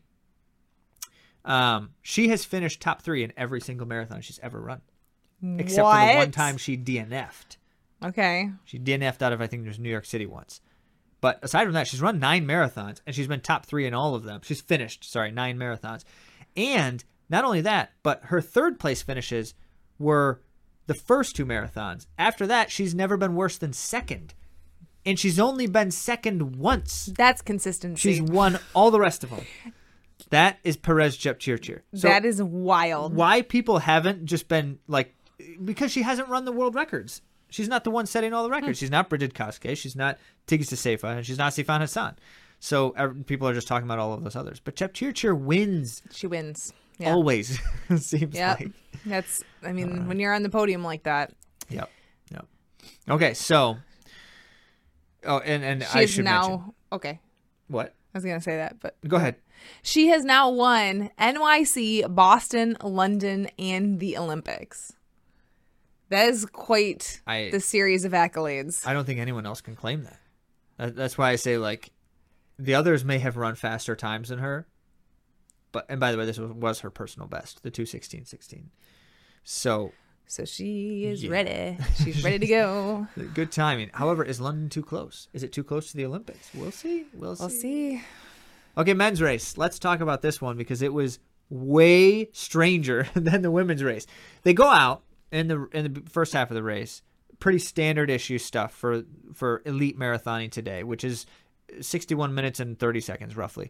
she has finished top 3 in every single marathon she's ever run. Except for the one time she DNF'd. Okay. She DNF'd out of, I think there's New York City once. But aside from that, she's run 9 marathons, and she's been top 3 in all of them. She's finished, 9 marathons. And not only that, but her 3rd place finishes were the first 2 marathons. After that, she's never been worse than 2nd. And she's only been 2nd once. That's consistency. She's won all the rest of them. That is Perez Jepchirchir. So that is wild. why people haven't just been like, because she hasn't run the world records. She's not the one setting all the records. She's not Bridget Koske. She's not Tigst Assefa. And she's not Sifan Hassan. So people are just talking about all of those others. But Jepchirchir wins. She wins. Yeah. Always, seems Yep. like. That's, I mean, when you're on the podium like that. Yep. Okay, so. Oh, and She I is should now, mention. okay. What? I was going to say that, but. Go ahead. She has now won NYC, Boston, London, and the Olympics. That is quite the series of accolades. I don't think anyone else can claim that. That's why I say, like, the others may have run faster times than her. And by the way, this was her personal best, the 2:16.16. So she is ready. She's ready to go. Good timing. However, is London too close? Is it too close to the Olympics? We'll see. We'll see. Okay, men's race. Let's talk about this one because it was way stranger than the women's race. They go out in the first half of the race. pretty standard issue stuff for elite marathoning today, which is 61 minutes and 30 seconds roughly.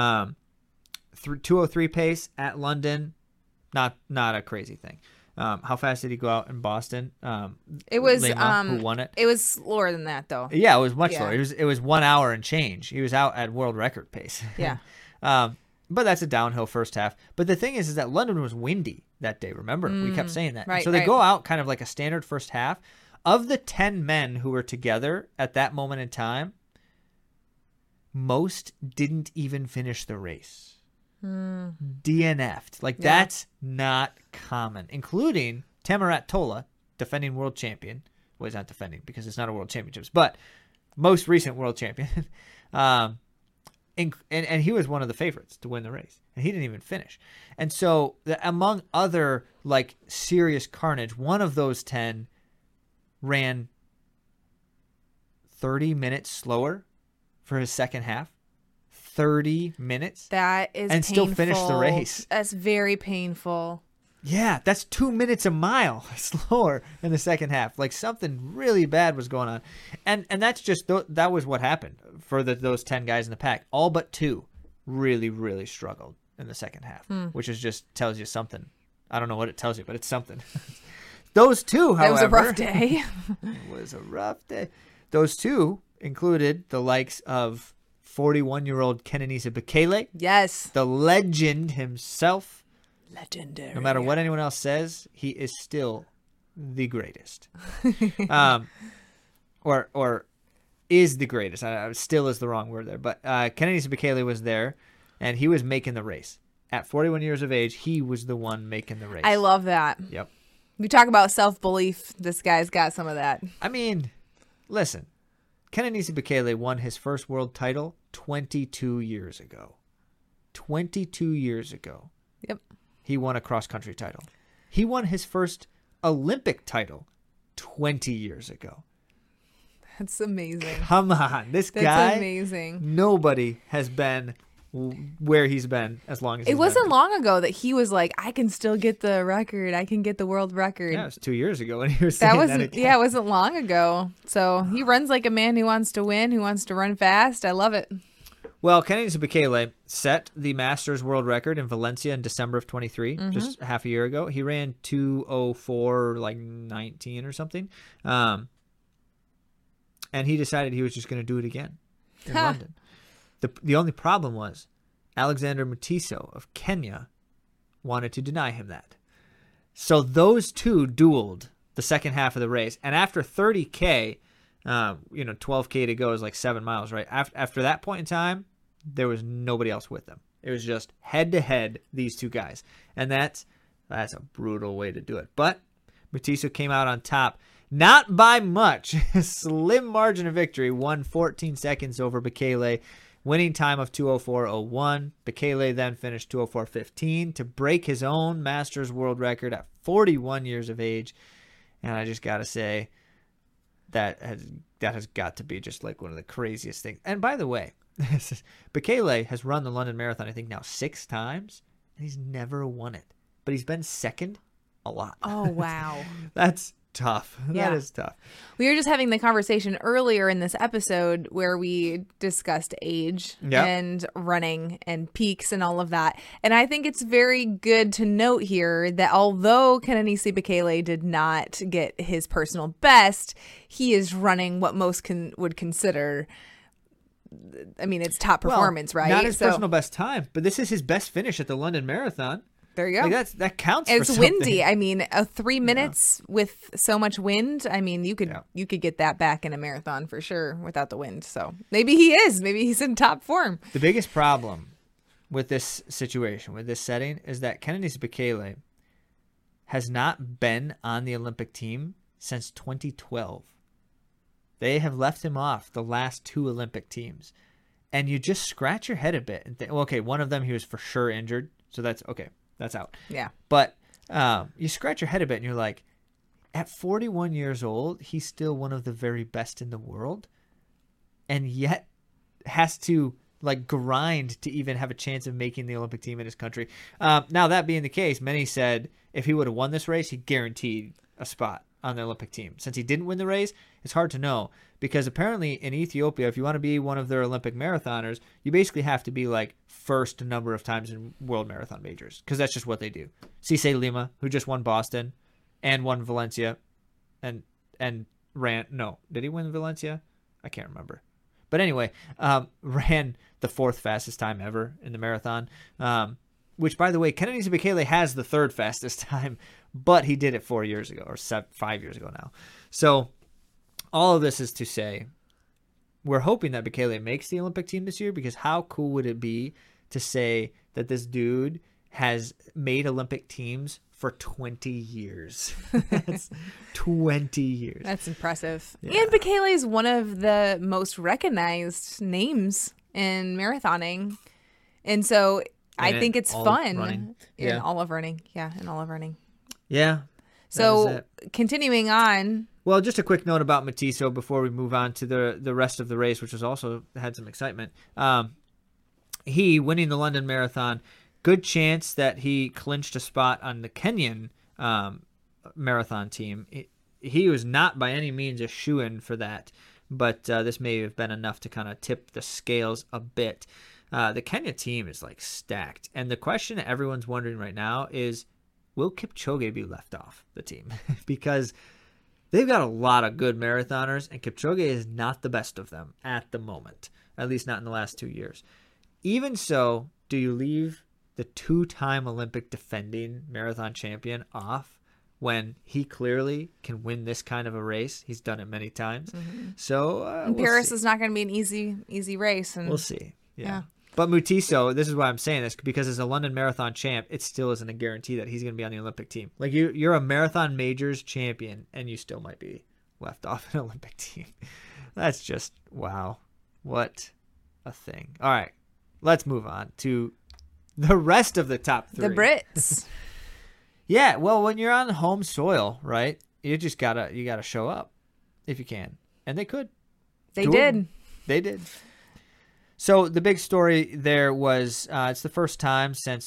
2:03 pace at London, not a crazy thing. How fast did he go out in Boston? It was Lema, who won it? It was slower than that though. Yeah, it was much slower. It was 1 hour and change. He was out at world record pace. Yeah. But that's a downhill first half. But the thing is that London was windy that day. Remember, we kept saying that. Right, so they right. go out kind of like a standard first half. Of the 10 men who were together at that moment in time, most didn't even finish the race. DNF'd. That's not common, including Tamirat Tola, defending world champion. Well, he's not defending because it's not a world championships, but most recent world champion. And he was one of the favorites to win the race, and he didn't even finish. And so, among other serious carnage, one of those 10 ran 30 minutes slower for his second half. 30 minutes. That is and painful. Still finished the race. That's very painful. Yeah, that's 2 minutes a mile slower in the second half. Something really bad was going on. And that's just, that was what happened for those 10 guys in the pack. All but 2 really, really struggled in the second half, which is just tells you something. I don't know what it tells you, but it's something. Those 2, however. It was a rough day. It was a rough day. Those 2 included the likes of 41-year-old Kenenisa Bekele. Yes. The legend himself. Legendary. No matter what anyone else says, he is still the greatest. Or is the greatest. Still is the wrong word there. But Kenenisa Bekele was there, and he was making the race. At 41 years of age, he was the one making the race. I love that. Yep. We talk about self-belief. This guy's got some of that. I mean, listen. Kenenisa Bekele won his first world title 22 years ago. 22 years ago. Yep. He won a cross-country title. He won his first Olympic title 20 years ago. That's amazing. Come on. This That's guy, amazing. Nobody has been where he's been as long as he's It wasn't been. long ago that he was like, I can still get the record. I can get the world record. Yeah, it was 2 years ago when he was saying that again. Yeah, it wasn't long ago. So he runs like a man who wants to win, who wants to run fast. I love it. Well, Kenenisa Bekele set the Masters world record in Valencia in December of 23, just half a year ago. He ran 2:04, 19 or something. And he decided he was just going to do it again in London. The only problem was Alexander Mutiso of Kenya wanted to deny him that. So those 2 dueled the second half of the race. And after 30K, 12K to go is 7 miles, right? After that point in time, there was nobody else with them. It was just head-to-head, these 2 guys. And that's a brutal way to do it. But Mutiso came out on top. Not by much. Slim margin of victory. Won 14 seconds over Bekele. Winning time of 2:04.01. Bekele then finished 2:04.15 to break his own Masters world record at 41 years of age. And I just got to say, that has got to be just one of the craziest things. And by the way, Bekele has run the London Marathon, I think now 6 times, and he's never won it. But he's been second a lot. Oh, wow. That's tough. Yeah. That is tough. We were just having the conversation earlier in this episode where we discussed age and running and peaks and all of that. And I think it's very good to note here that although Kenenisa Bekele did not get his personal best, he is running what most would consider, I mean, it's top performance, right? Not his personal best time, but this is his best finish at the London Marathon. There you go. That counts. It's for windy. something. I mean, 3 minutes with so much wind. I mean, you could get that back in a marathon for sure without the wind. So maybe he is. Maybe he's in top form. The biggest problem with this situation, with this setting, is that Kenenisa Bekele has not been on the Olympic team since 2012. They have left him off the last 2 Olympic teams. And you just scratch your head a bit and think, well, okay, one of them he was for sure injured. So that's okay. That's out. Yeah. But you scratch your head a bit and you're like, at 41 years old, he's still one of the very best in the world. And yet has to grind to even have a chance of making the Olympic team in his country. Now, that being the case, many said if he would have won this race, he guaranteed a spot on the Olympic team. Since he didn't win the race, it's hard to know, because apparently in Ethiopia, if you want to be one of their Olympic marathoners, you basically have to be like first number of times in world marathon majors, because that's just what they do. Cisse Lima, who just won Boston and won Valencia and ran, no, did he win Valencia? I can't remember. But anyway, ran the 4th fastest time ever in the marathon, which, by the way, Kenenisa Bekele has the 3rd fastest time, but he did it 4 years ago, or 5 years ago now. So all of this is to say, we're hoping that Bekele makes the Olympic team this year, because how cool would it be to say that this dude has made Olympic teams for 20 years? That's 20 years. That's impressive. Yeah. And Bekele is one of the most recognized names in marathoning. And so I think it's fun. Running. In Yeah. all of running. Yeah, in all of running. Yeah. So continuing on. Well, just a quick note about Matiso before we move on to the rest of the race, which was also had some excitement. He winning the London Marathon, good chance that he clinched a spot on the Kenyan marathon team. He was not by any means a shoo-in for that, but this may have been enough to kind of tip the scales a bit. The Kenya team is like stacked, and the question that everyone's wondering right now is, will Kipchoge be left off the team? Because they've got a lot of good marathoners, and Kipchoge is not the best of them at the moment, at least not in the last 2 years. Even so, do you leave the 2-time Olympic defending marathon champion off when he clearly can win this kind of a race? He's done it many times. Mm-hmm. So and Paris is not going to be an easy race. And we'll see. Yeah. But Mutiso, this is why I'm saying this, because as a London Marathon champ, it still isn't a guarantee that he's going to be on the Olympic team. Like, you're a marathon majors champion, and you still might be left off an Olympic team. That's just, wow. What a thing. All right, let's move on to the rest of the top 3. The Brits. Yeah, well, when you're on home soil, right, you gotta show up if you can. And they could. They did. They did. So the big story there was it's the first time since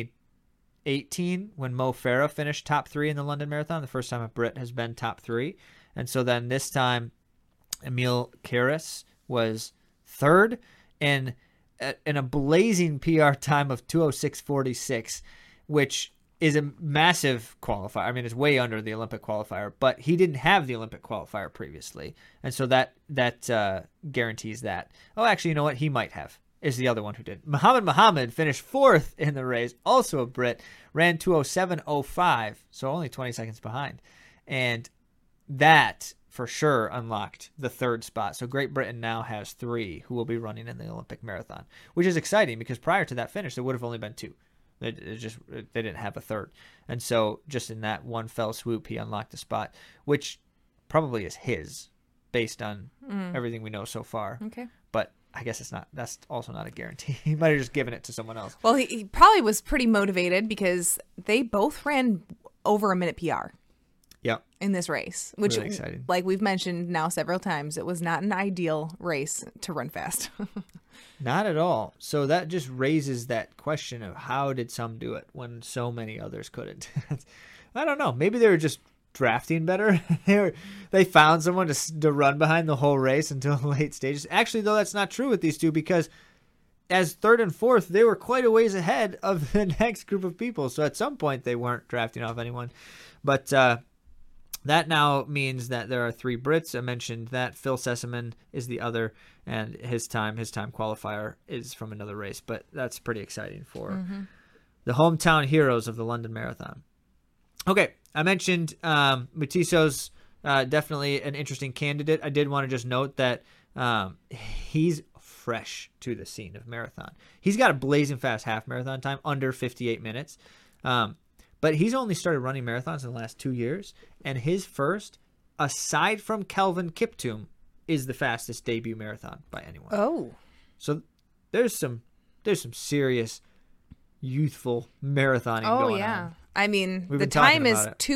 2018 when Mo Farah finished top 3 in the London Marathon. The first time a Brit has been top 3. And so then this time Emil Karas was 3rd in a blazing PR time of 2:06:46, which is a massive qualifier. I mean, it's way under the Olympic qualifier, but he didn't have the Olympic qualifier previously. And so that guarantees that. Oh, actually, you know what? He might have. Is the other one who did. Muhammad finished 4th in the race, also a Brit, ran 2:07:05, so only 20 seconds behind. And that for sure unlocked the 3rd spot. So Great Britain now has 3 who will be running in the Olympic marathon, which is exciting because prior to that finish, there would have only been 2. They didn't have a 3rd. And so just in that one fell swoop, he unlocked the spot, which probably is his based on everything we know so far. Okay. But I guess that's also not a guarantee. He might have just given it to someone else. Well, he probably was pretty motivated because they both ran over a minute PR. Yep. In this race, which, really exciting. Like we've mentioned now several times, it was not an ideal race to run fast. Not at all. So that just raises that question of how did some do it when so many others couldn't? I don't know. Maybe they were just drafting better. They found someone to run behind the whole race until the late stages. Actually, though, that's not true with these two because as 3rd and 4th, they were quite a ways ahead of the next group of people. So at some point, they weren't drafting off anyone. But that now means that there are 3 Brits. I mentioned that Phil Sessamon is the other, and his time qualifier is from another race. But that's pretty exciting for the hometown heroes of the London Marathon. Okay, I mentioned Mutiso's definitely an interesting candidate. I did want to just note that he's fresh to the scene of marathon. He's got a blazing fast half marathon time, under 58 minutes. But he's only started running marathons in the last 2 years, and his first, aside from Kelvin Kiptum, is the fastest debut marathon by anyone. Oh, so there's some serious youthful marathoning going on. Oh yeah, I mean We've the been talking time is about it.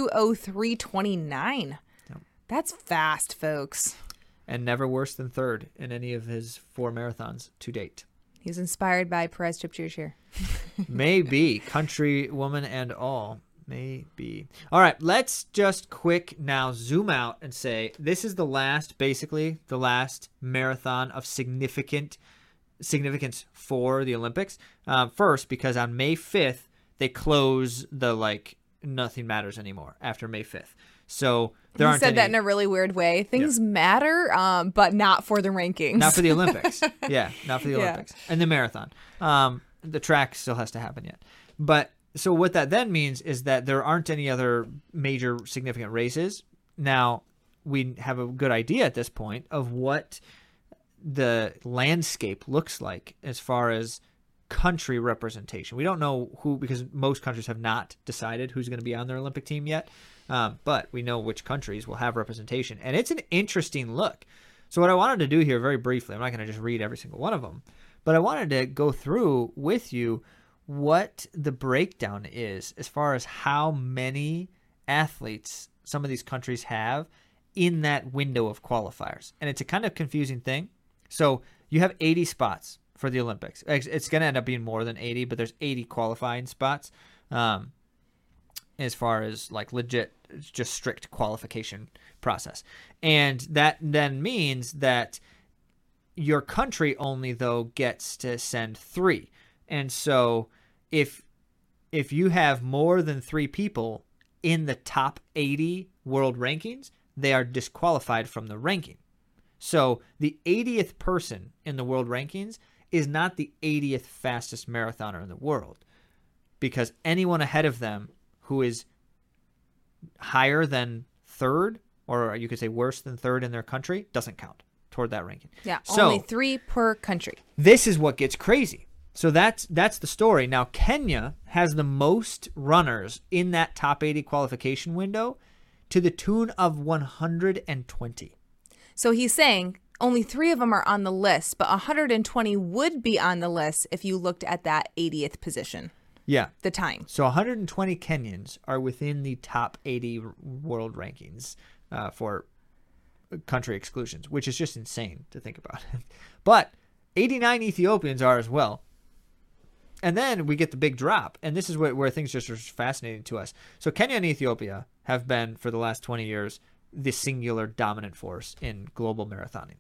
2:03:29. Yep. That's fast, folks. And never worse than 3rd in any of his 4 marathons to date. He's inspired by Perez Chipchirchir. Maybe country woman and all. Maybe. All right, let's just quick now zoom out and say this is basically the last marathon of significance for the Olympics. First, because on May 5th, they close the nothing matters anymore after May 5th. So there aren't said that in a really weird way. Things matter, but not for the rankings. Not for the Olympics. Yeah, not for the Olympics. And the marathon. The track still has to happen yet. But so what that then means is that there aren't any other major significant races. Now, we have a good idea at this point of what the landscape looks like as far as country representation. We don't know who, because most countries have not decided who's going to be on their Olympic team yet. But we know which countries will have representation. And it's an interesting look. So what I wanted to do here very briefly, I'm not going to just read every single one of them, but I wanted to go through with you what the breakdown is as far as how many athletes some of these countries have in that window of qualifiers. And it's a kind of confusing thing. So you have 80 spots for the Olympics. It's going to end up being more than 80, but there's 80 qualifying spots as far as legit, just strict qualification process. And that then means that your country only, though, gets to send 3. And so if you have more than 3 people in the top 80 world rankings, they are disqualified from the ranking. So the 80th person in the world rankings is not the 80th fastest marathoner in the world, because anyone ahead of them who is higher than 3rd, or you could say worse than 3rd in their country, doesn't count toward that ranking. Yeah, so, only 3 per country. This is what gets crazy. So that's the story. Now, Kenya has the most runners in that top 80 qualification window to the tune of 120. So he's saying only 3 of them are on the list, but 120 would be on the list if you looked at that 80th position. Yeah. The time. So 120 Kenyans are within the top 80 world rankings for country exclusions, which is just insane to think about. But 89 Ethiopians are as well. And then we get the big drop. And this is where things just are fascinating to us. So Kenya and Ethiopia have been, for the last 20 years, the singular dominant force in global marathoning.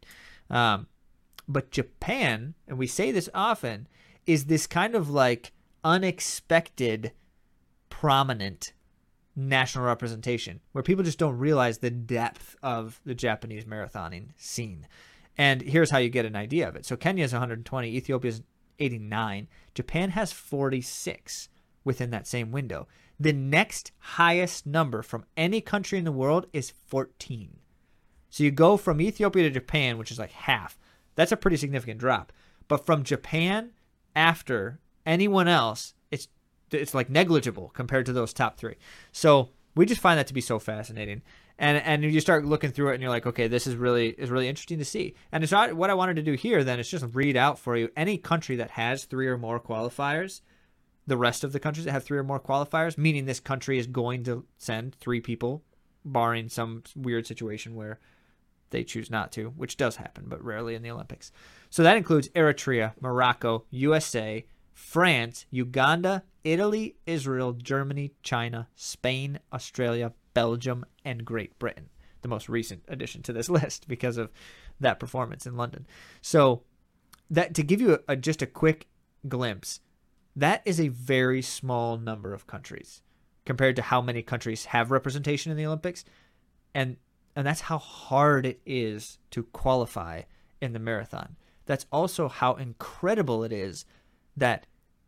But Japan, and we say this often, is this kind of unexpected, prominent national representation where people just don't realize the depth of the Japanese marathoning scene. And here's how you get an idea of it. So Kenya is 120, Ethiopia is 89, Japan has 46 within that same window. The next highest number from any country in the world is 14. So you go from Ethiopia to Japan, which is half. That's a pretty significant drop. But from Japan after anyone else, it's negligible compared to those top 3. So we just find that to be so fascinating. And you start looking through it and you're like, okay, this is really interesting to see. And it's not, what I wanted to do here then is just read out for you any country that has 3 or more qualifiers, the rest of the countries that have 3 or more qualifiers, meaning this country is going to send 3 people, barring some weird situation where they choose not to, which does happen, but rarely in the Olympics. So that includes Eritrea, Morocco, USA, France, Uganda, Italy, Israel, Germany, China, Spain, Australia, Belgium, and Great Britain, the most recent addition to this list because of that performance in London. So that, to give you just a quick glimpse, that is a very small number of countries compared to how many countries have representation in the Olympics. And that's how hard it is to qualify in the marathon. That's also how incredible it is that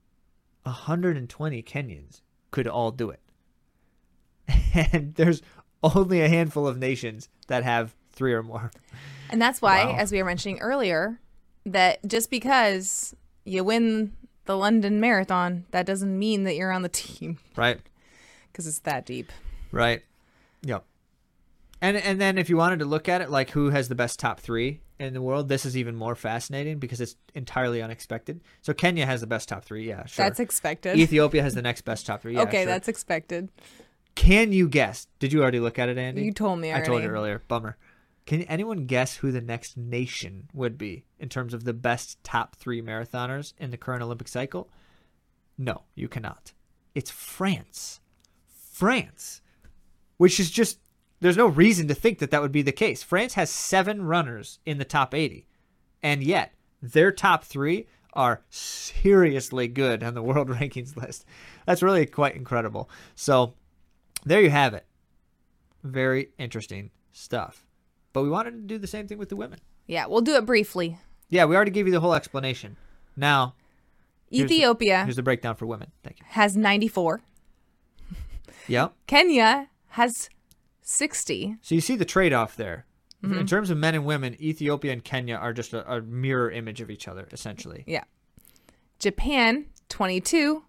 120 Kenyans could all do it. And there's only a handful of nations that have 3 or more. And that's why, Wow. as we were mentioning earlier, that just because you win the London Marathon, that doesn't mean that you're on the team. Right. Because it's that deep. Right. Yep. And then if you wanted to look at it who has the best top 3 in the world, this is even more fascinating because it's entirely unexpected. So Kenya has the best top 3, yeah, sure. That's expected. Ethiopia has the next best top 3, yeah, okay, sure. that's expected. Can you guess? Did you already look at it, Andy? You told me already. I told you earlier. Bummer. Can anyone guess who the next nation would be in terms of the best top 3 marathoners in the current Olympic cycle? No, you cannot. It's France. France, which is just, there's no reason to think that that would be the case. France has 7 runners in the top 80, and yet their top 3 are seriously good on the world rankings list. That's really quite incredible. So there you have it. Very interesting stuff. But we wanted to do the same thing with the women. Yeah, we'll do it briefly. Yeah, we already gave you the whole explanation. Now, Ethiopia here's the breakdown for women. Thank you. has 94. Yep. Kenya has 60. So you see the trade-off there. In terms of men and women, Ethiopia and Kenya are just a mirror image of each other, essentially. Yeah. Japan, 22.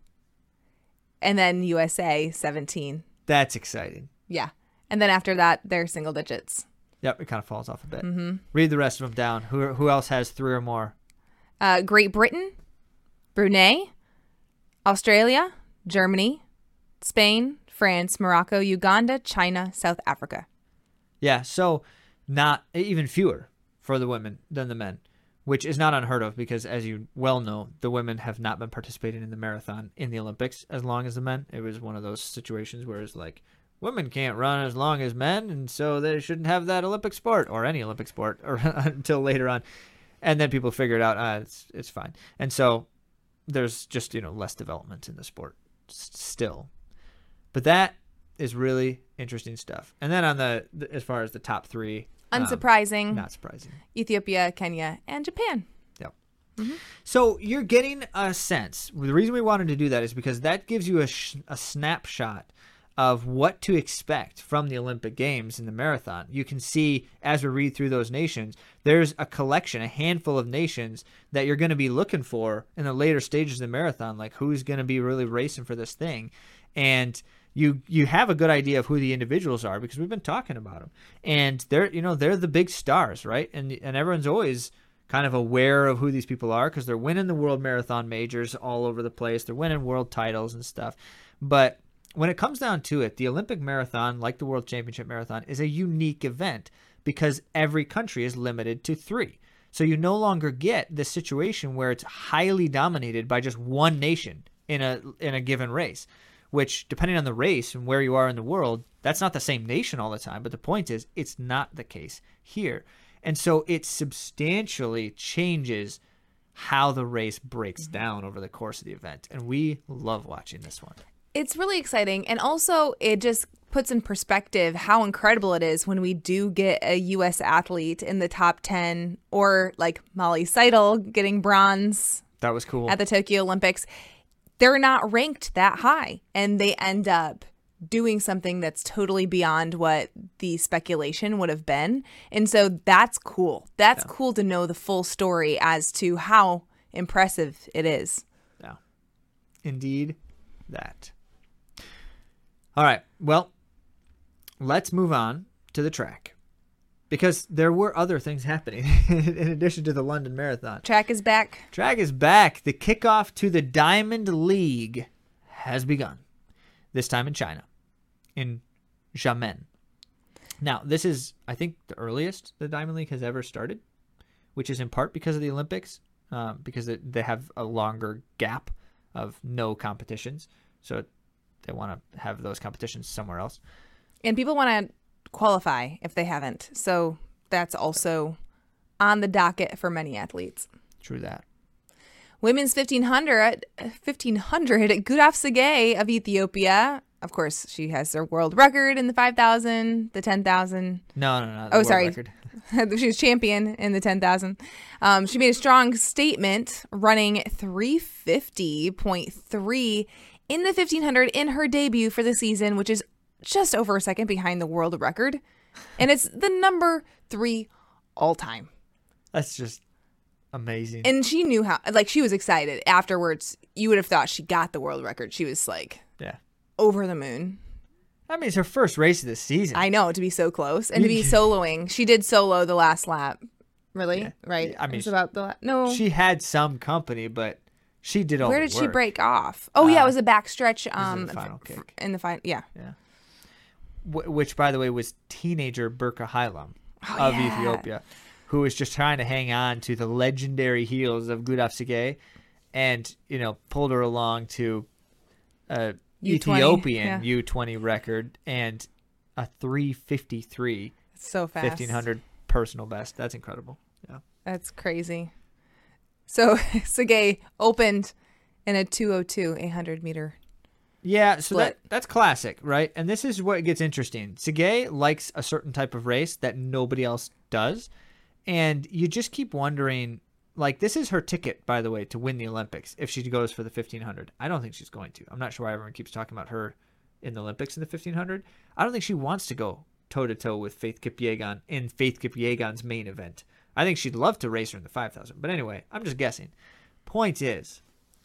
And then USA, 17. That's exciting. Yeah. And then after that, they're single digits. Yep, it kind of falls off a bit. Read the rest of them down. Who else has 3 or more? Great Britain, Brunei, Australia, Germany, Spain, France, Morocco, Uganda, China, South Africa. Yeah, so not even fewer for the women than the men, which is not unheard of because, as you well know, the women have not been participating in the marathon in the Olympics as long as the men. It was one of those situations where it's like, women can't run as long as men, and so they shouldn't have that Olympic sport or any Olympic sport or until later on. And then people figured out, it's fine. And so there's just, less development in the sport still. But that is really interesting stuff. And then on the as far as the top 3, unsurprising, not surprising, Ethiopia, Kenya, and Japan. Yep. So you're getting a sense. The reason we wanted to do that is because that gives you a snapshot of what to expect from the Olympic Games in the marathon. You can see, as we read through those nations, there's a collection, a handful of nations that you're going to be looking for in the later stages of the marathon, like who's going to be really racing for this thing. And you have a good idea of who the individuals are because we've been talking about them. And they're the big stars, right? And everyone's always kind of aware of who these people are because they're winning the world marathon majors all over the place. They're winning world titles and stuff. But when it comes down to it, the Olympic marathon, like the World Championship marathon, is a unique event because every country is limited to 3. So you no longer get this situation where it's highly dominated by just one nation in a given race, which, depending on the race and where you are in the world, that's not the same nation all the time. But the point is, it's not the case here. And so it substantially changes how the race breaks down over the course of the event. And we love watching this one. It's really exciting. And also, it just puts in perspective how incredible it is when we do get a U.S. athlete in the top 10, or like Molly Seidel getting bronze. That was cool. At the Tokyo Olympics. They're not ranked that high, and they end up doing something that's totally beyond what the speculation would have been. And so that's cool. That's cool to know the full story as to how impressive it is. Yeah. Indeed, that. All right. Well, let's move on to the track because there were other things happening in addition to the London Marathon. Track is back. Track is back. The kickoff to the Diamond League has begun, this time in China, in Xiamen. Now, this is, I think, the earliest the Diamond League has ever started, which is in part because of the Olympics, because they have a longer gap of no competitions. So they want to have those competitions somewhere else. And people want to qualify if they haven't. So that's also on the docket for many athletes. True that. Women's 1500 Gudaf Tsegay of Ethiopia. Of course, she has her world record in the 5,000, the 10,000. No. Oh, sorry. She was champion in the 10,000. She made a strong statement running 350.3 in the 1500 in her debut for the season, which is just over a second behind the world record. And it's the number 3 all time. That's just amazing. And she knew how, like, she was excited. Afterwards, you would have thought she got the world record. She was like, over the moon. I mean, it's her first race of the season. I know, to be so close. And to be soloing. She did solo the last lap. Really? Yeah. Right? I mean, it's about the no. She had some company, but she did all the work. Where did she break off? Oh, yeah, it was a backstretch. In the final kick. In the final, yeah. Which, by the way, was teenager Berka Hailem of Ethiopia, who was just trying to hang on to the legendary heels of Gudaf Tsegay and, pulled her along to Ethiopian yeah. U20 record and a 3:53 It's so fast. 1500 personal best. That's incredible. Yeah. That's crazy. So Tsegay opened in a 2:02 800-meter. Yeah, so Split. that's classic, right? And this is what gets interesting. Tsegay likes a certain type of race that nobody else does. And you just keep wondering, like, this is her ticket, by the way, to win the Olympics if she goes for the 1500. I don't think she's going to. I'm not sure why everyone keeps talking about her in the Olympics in the 1500. I don't think she wants to go toe-to-toe with Faith Kipyegon in Faith Kipyegon's main event. I think she'd love to race her in the 5,000. But anyway, I'm just guessing. Point is,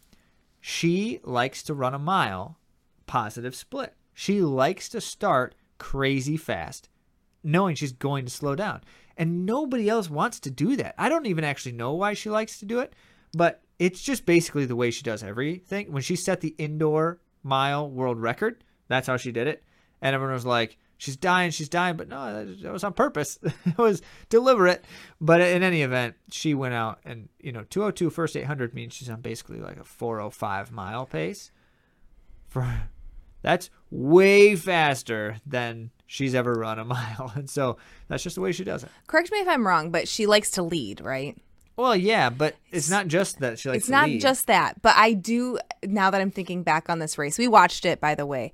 she likes to run a mile positive split. She likes to start crazy fast, knowing she's going to slow down. And nobody else wants to do that. I don't even actually know why she likes to do it, but it's just basically the way she does everything. When she set the indoor mile world record, that's how she did it. And everyone was like, she's dying, but no, that was on purpose. It was deliberate. But in any event, she went out and, 2:02 first 800 means she's on basically like a 4:05 mile pace. That's way faster than she's ever run a mile. And so that's just the way she does it. Correct me if I'm wrong, but she likes to lead, right? Well, yeah, but it's not just that she likes to lead. It's not just that, but I do, now that I'm thinking back on this race, we watched it, by the way.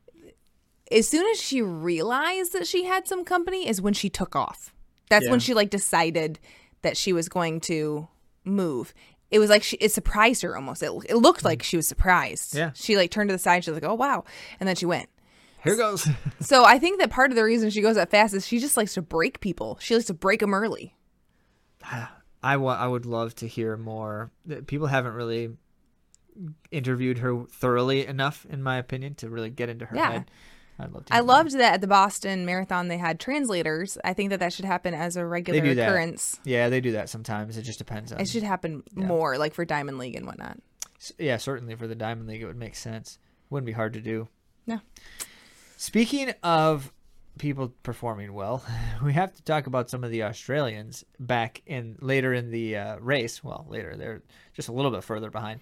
As soon as she realized that she had some company is when she took off. That's when she decided that she was going to move. It was like it surprised her almost. It looked like she was surprised. Yeah. She turned to the side. She was like, oh, wow. And then she went. Here goes. So I think that part of the reason she goes that fast is she just likes to break people. She likes to break them early. I would love to hear more. People haven't really interviewed her thoroughly enough, in my opinion, to really get into her head. I'd love to. I loved that at the Boston Marathon they had translators. I think that should happen as a regular occurrence. Yeah, they do that sometimes. It just depends on. It should happen more, like for Diamond League and whatnot. Yeah, certainly for the Diamond League, it would make sense. Wouldn't be hard to do. No. Speaking of people performing well, we have to talk about some of the Australians later in the race. Well, later, they're just a little bit further behind,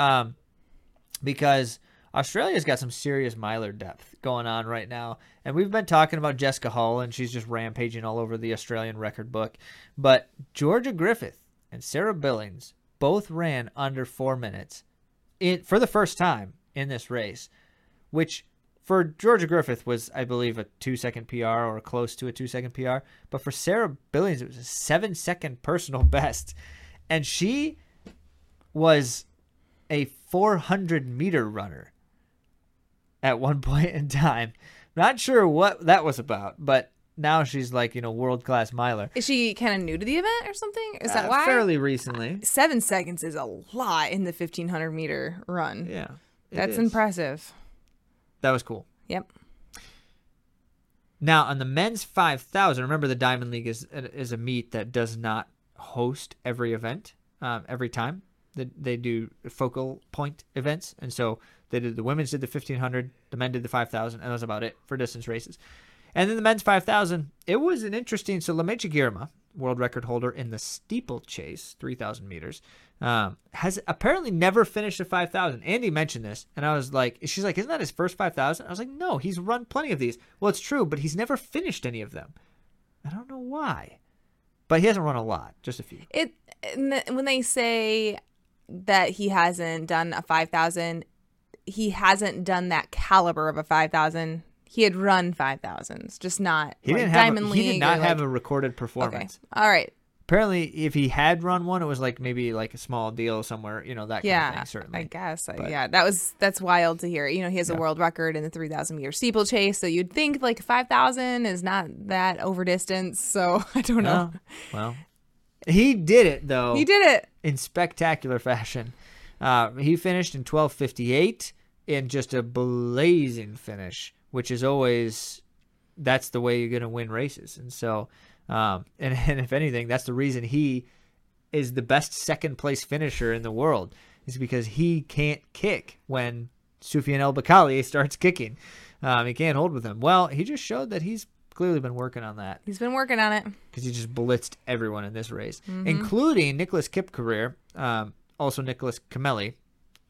because Australia's got some serious miler depth going on right now. And we've been talking about Jessica Hull, and she's just rampaging all over the Australian record book. But Georgia Griffith and Sarah Billings both ran under 4 minutes for the first time in this race, which for Georgia Griffith was, I believe, a 2-second PR or close to a 2-second PR. But for Sarah Billings, it was a 7-second personal best. And she was a 400-meter runner at one point in time. Not sure what that was about, but now she's like, world-class miler. Is she kind of new to the event or something? Is that why? Fairly recently. 7 seconds is a lot in the 1,500-meter run. Yeah. That's impressive. That was cool. Yep. Now, on the men's 5,000, remember the Diamond League is a meet that does not host every event every time. They do focal point events, and so the women's did the 1,500, the men did the 5,000, and that was about it for distance races. And then the men's 5,000, it was an interesting. So Lemecha Girma, world record holder in the steeplechase, 3,000 meters, has apparently never finished a 5,000. Andy mentioned this, and I was like, she's like, isn't that his first 5,000? I was like, no, he's run plenty of these. Well, it's true, but he's never finished any of them. I don't know why, but he hasn't run a lot, just a few. When they say that he hasn't done a 5,000, he hasn't done that caliber of a 5,000. He had run 5,000s, just not Diamond League. He did not have a recorded performance. Okay. All right. Apparently, if he had run one, it was like maybe like a small deal somewhere, that kind of thing, certainly. I guess. That's wild to hear. He has a world record in the 3,000 meter steeplechase, so you'd think like 5,000 is not that over distance. So I don't know. Well, he did it though. He did it in spectacular fashion. He finished in 12:58 in just a blazing finish, which is always, that's the way you're going to win races. And so, and if anything, that's the reason he is the best second place finisher in the world, is because he can't kick when Soufiane El Bakkali starts kicking. He can't hold with him. Well, he just showed that he's clearly been working on that. He's been working on it. Because he just blitzed everyone in this race, including Nicholas Kipkereer, also Nicholas Kameli,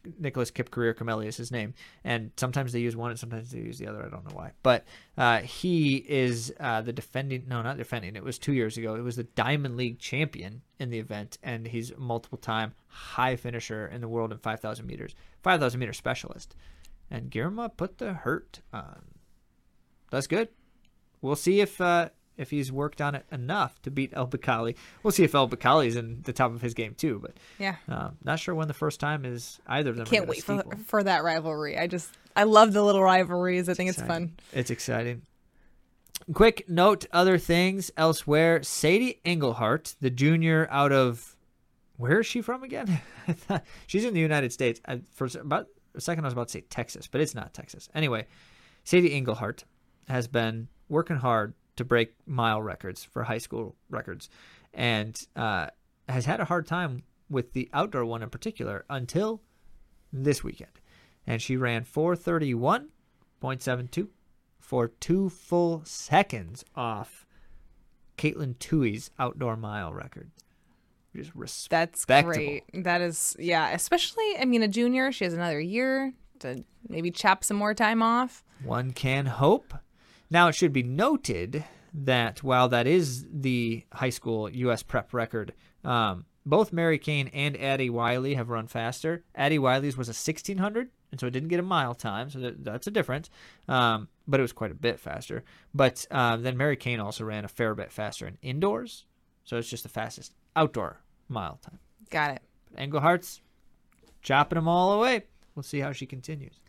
Nicholas Kipkorir Kameli is his name. And sometimes they use one and sometimes they use the other. I don't know why. But he is the not defending. It was 2 years ago. It was the Diamond League champion in the event. And he's a multiple-time high finisher in the world in 5,000 meters. 5,000 meter specialist. And Girma put the hurt on. That's good. We'll see if he's worked on it enough to beat El Bakkali. We'll see if El Bakkali is in the top of his game too. But yeah, not sure when the first time is either of them. Can't wait for that rivalry. I love the little rivalries. I think it's exciting. fun. It's exciting. Quick note, other things elsewhere. Sadie Engelhart, the junior out of, where is she from again? She's in the United States. For about a second I was about to say Texas, but it's not Texas. Anyway, Sadie Engelhart has been working hard to break mile records for high school records, and has had a hard time with the outdoor one in particular until this weekend. And she ran 4:31.72 for 2 full seconds off Caitlin Tuohy's outdoor mile record. Just respectable. That's great. That is, yeah, especially, I mean, a junior, she has another year to maybe chop some more time off. One can hope. Now, it should be noted that while that is the high school U.S. prep record, both Mary Kane and Addie Wiley have run faster. Addie Wiley's was a 1,600, and so it didn't get a mile time, so that's a difference. But it was quite a bit faster. But then Mary Kane also ran a fair bit faster in indoors, so it's just the fastest outdoor mile time. Got it. Engelhart's chopping them all away. We'll see how she continues.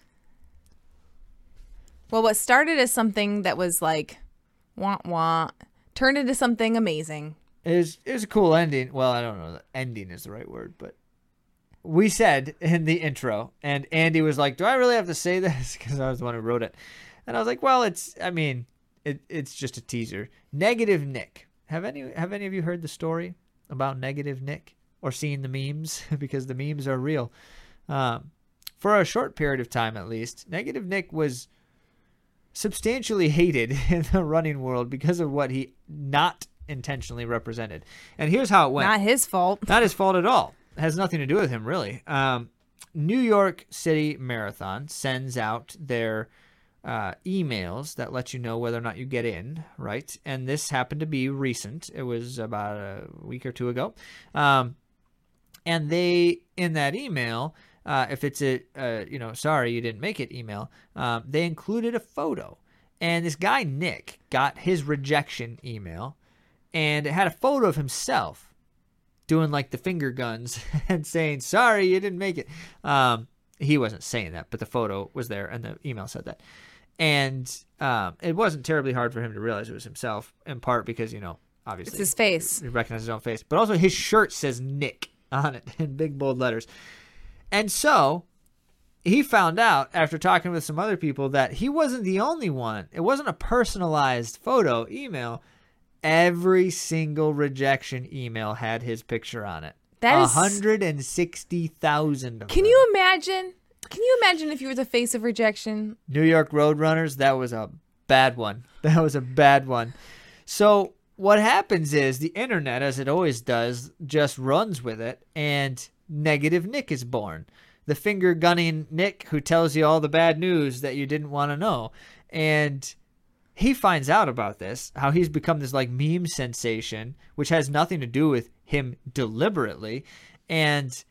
Well, what started as something that was like, wah, turned into something amazing. It was a cool ending. Well, I don't know that ending is the right word, but we said in the intro, and Andy was like, do I really have to say this? Because I was the one who wrote it. And I was like, well, it's just a teaser. Negative Nick. Have any of you heard the story about Negative Nick or seen the memes? Because the memes are real. For a short period of time, at least, Negative Nick was substantially hated in the running world because of what he not intentionally represented. And here's how it went. Not his fault. Not his fault at all. It has nothing to do with him, really. New York City Marathon sends out their emails that let you know whether or not you get in, right? And this happened to be recent. It was about a week or two ago. And they, in that email, if it's sorry you didn't make it email, they included a photo. And this guy, Nick, got his rejection email, and it had a photo of himself doing like the finger guns and saying, sorry, you didn't make it. He wasn't saying that, but the photo was there and the email said that. And it wasn't terribly hard for him to realize it was himself, in part because, obviously. It's his face. He recognizes his own face. But also his shirt says Nick on it in big bold letters. And so he found out after talking with some other people that he wasn't the only one. It wasn't a personalized photo email. Every single rejection email had his picture on it. That is 160,000 of Can them. you imagine? Can you imagine if you were the face of rejection? New York Roadrunners, that was a bad one. That was a bad one. So what happens is the internet, as it always does, just runs with it, and Negative Nick is born. The finger gunning Nick who tells you all the bad news that you didn't want to know. And he finds out about this, how he's become this like meme sensation, which has nothing to do with him deliberately. And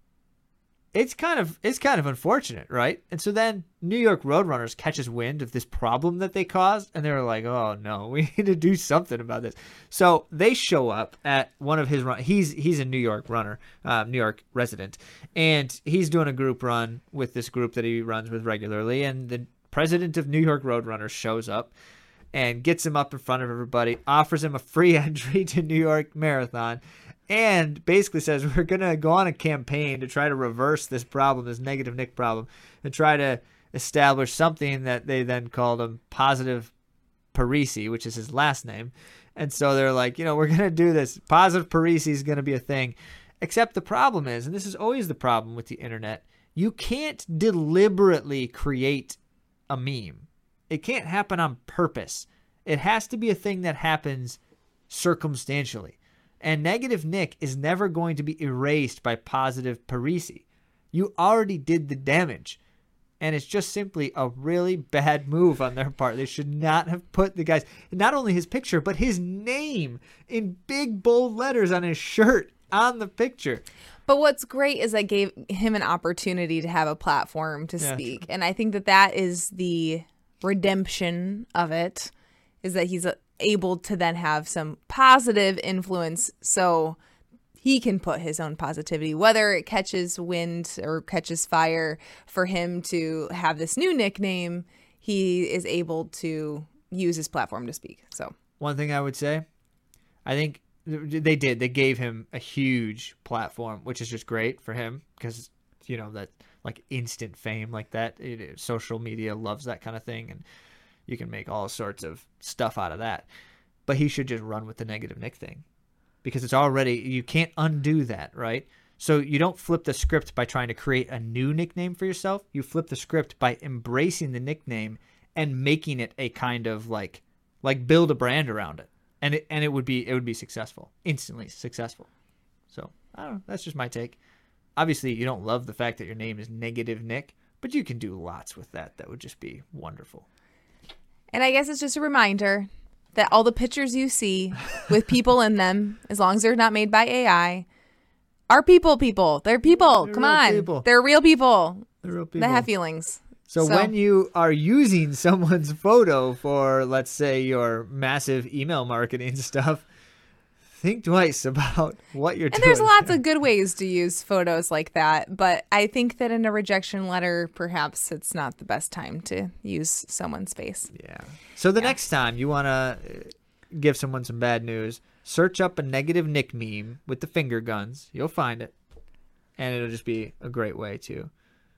it's kind of unfortunate, right? And so then New York Roadrunners catches wind of this problem that they caused, and they're like, oh no, we need to do something about this. So they show up at one of his run. He's a New York runner, New York resident, and he's doing a group run with this group that he runs with regularly, and the president of New York Roadrunners shows up and gets him up in front of everybody, offers him a free entry to New York Marathon, and basically says, we're going to go on a campaign to try to reverse this problem, this Negative Nick problem, and try to establish something that they then called him Positive Parisi, which is his last name. And so they're like, we're going to do this. Positive Parisi is going to be a thing. Except the problem is, and this is always the problem with the internet, you can't deliberately create a meme. It can't happen on purpose. It has to be a thing that happens circumstantially. And Negative Nick is never going to be erased by Positive Parisi. You already did the damage. And it's just simply a really bad move on their part. They should not have put the guy's, not only his picture, but his name in big bold letters on his shirt on the picture. But what's great is I gave him an opportunity to have a platform to speak. True. And I think that is the redemption of it, is that he's able to then have some positive influence so he can put his own positivity, whether it catches wind or catches fire for him to have this new nickname. He is able to use his platform to speak. So one thing I would say, I think they gave him a huge platform, which is just great for him because, you know, that like instant fame like that, social media loves that kind of thing. And you can make all sorts of stuff out of that. But he should just run with the negative Nick thing. Because it's already, you can't undo that, right? So you don't flip the script by trying to create a new nickname for yourself. You flip the script by embracing the nickname and making it a kind of like build a brand around it. And it would be successful, instantly successful. So I don't know, that's just my take. Obviously, you don't love the fact that your name is Negative Nick, but you can do lots with that. That would just be wonderful. And I guess it's just a reminder that all the pictures you see with people in them, as long as they're not made by AI, are people. They're people. Come on. People. They're real people. They're real people. That have feelings. So when you are using someone's photo for, let's say, your massive email marketing stuff, think twice about what you're doing. And there's lots of good ways to use photos like that. But I think that in a rejection letter, perhaps it's not the best time to use someone's face. Yeah. So the next time you want to give someone some bad news, search up a Negative Nick meme with the finger guns. You'll find it. And it'll just be a great way to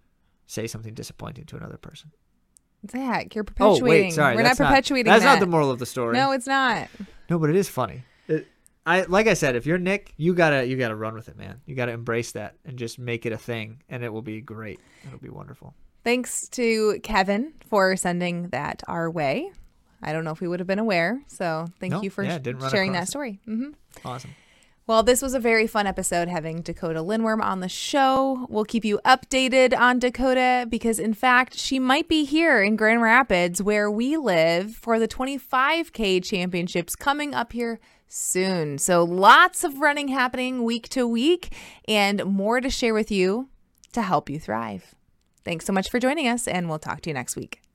say something disappointing to another person. Zach, you're perpetuating. Oh, wait, sorry. We're not perpetuating that's that. not the moral of the story. No, it's not. No, but it is funny. Like I said, if you're Nick, you gotta run with it, man. You gotta embrace that and just make it a thing, and it will be great. It'll be wonderful. Thanks to Kevin for sending that our way. I don't know if we would have been aware, so thank you for sharing that story. Mm-hmm. Awesome. Well, this was a very fun episode having Dakota Lindworm on the show. We'll keep you updated on Dakota because, in fact, she might be here in Grand Rapids where we live for the 25K championships coming up here soon. So lots of running happening week to week and more to share with you to help you thrive. Thanks so much for joining us, and we'll talk to you next week.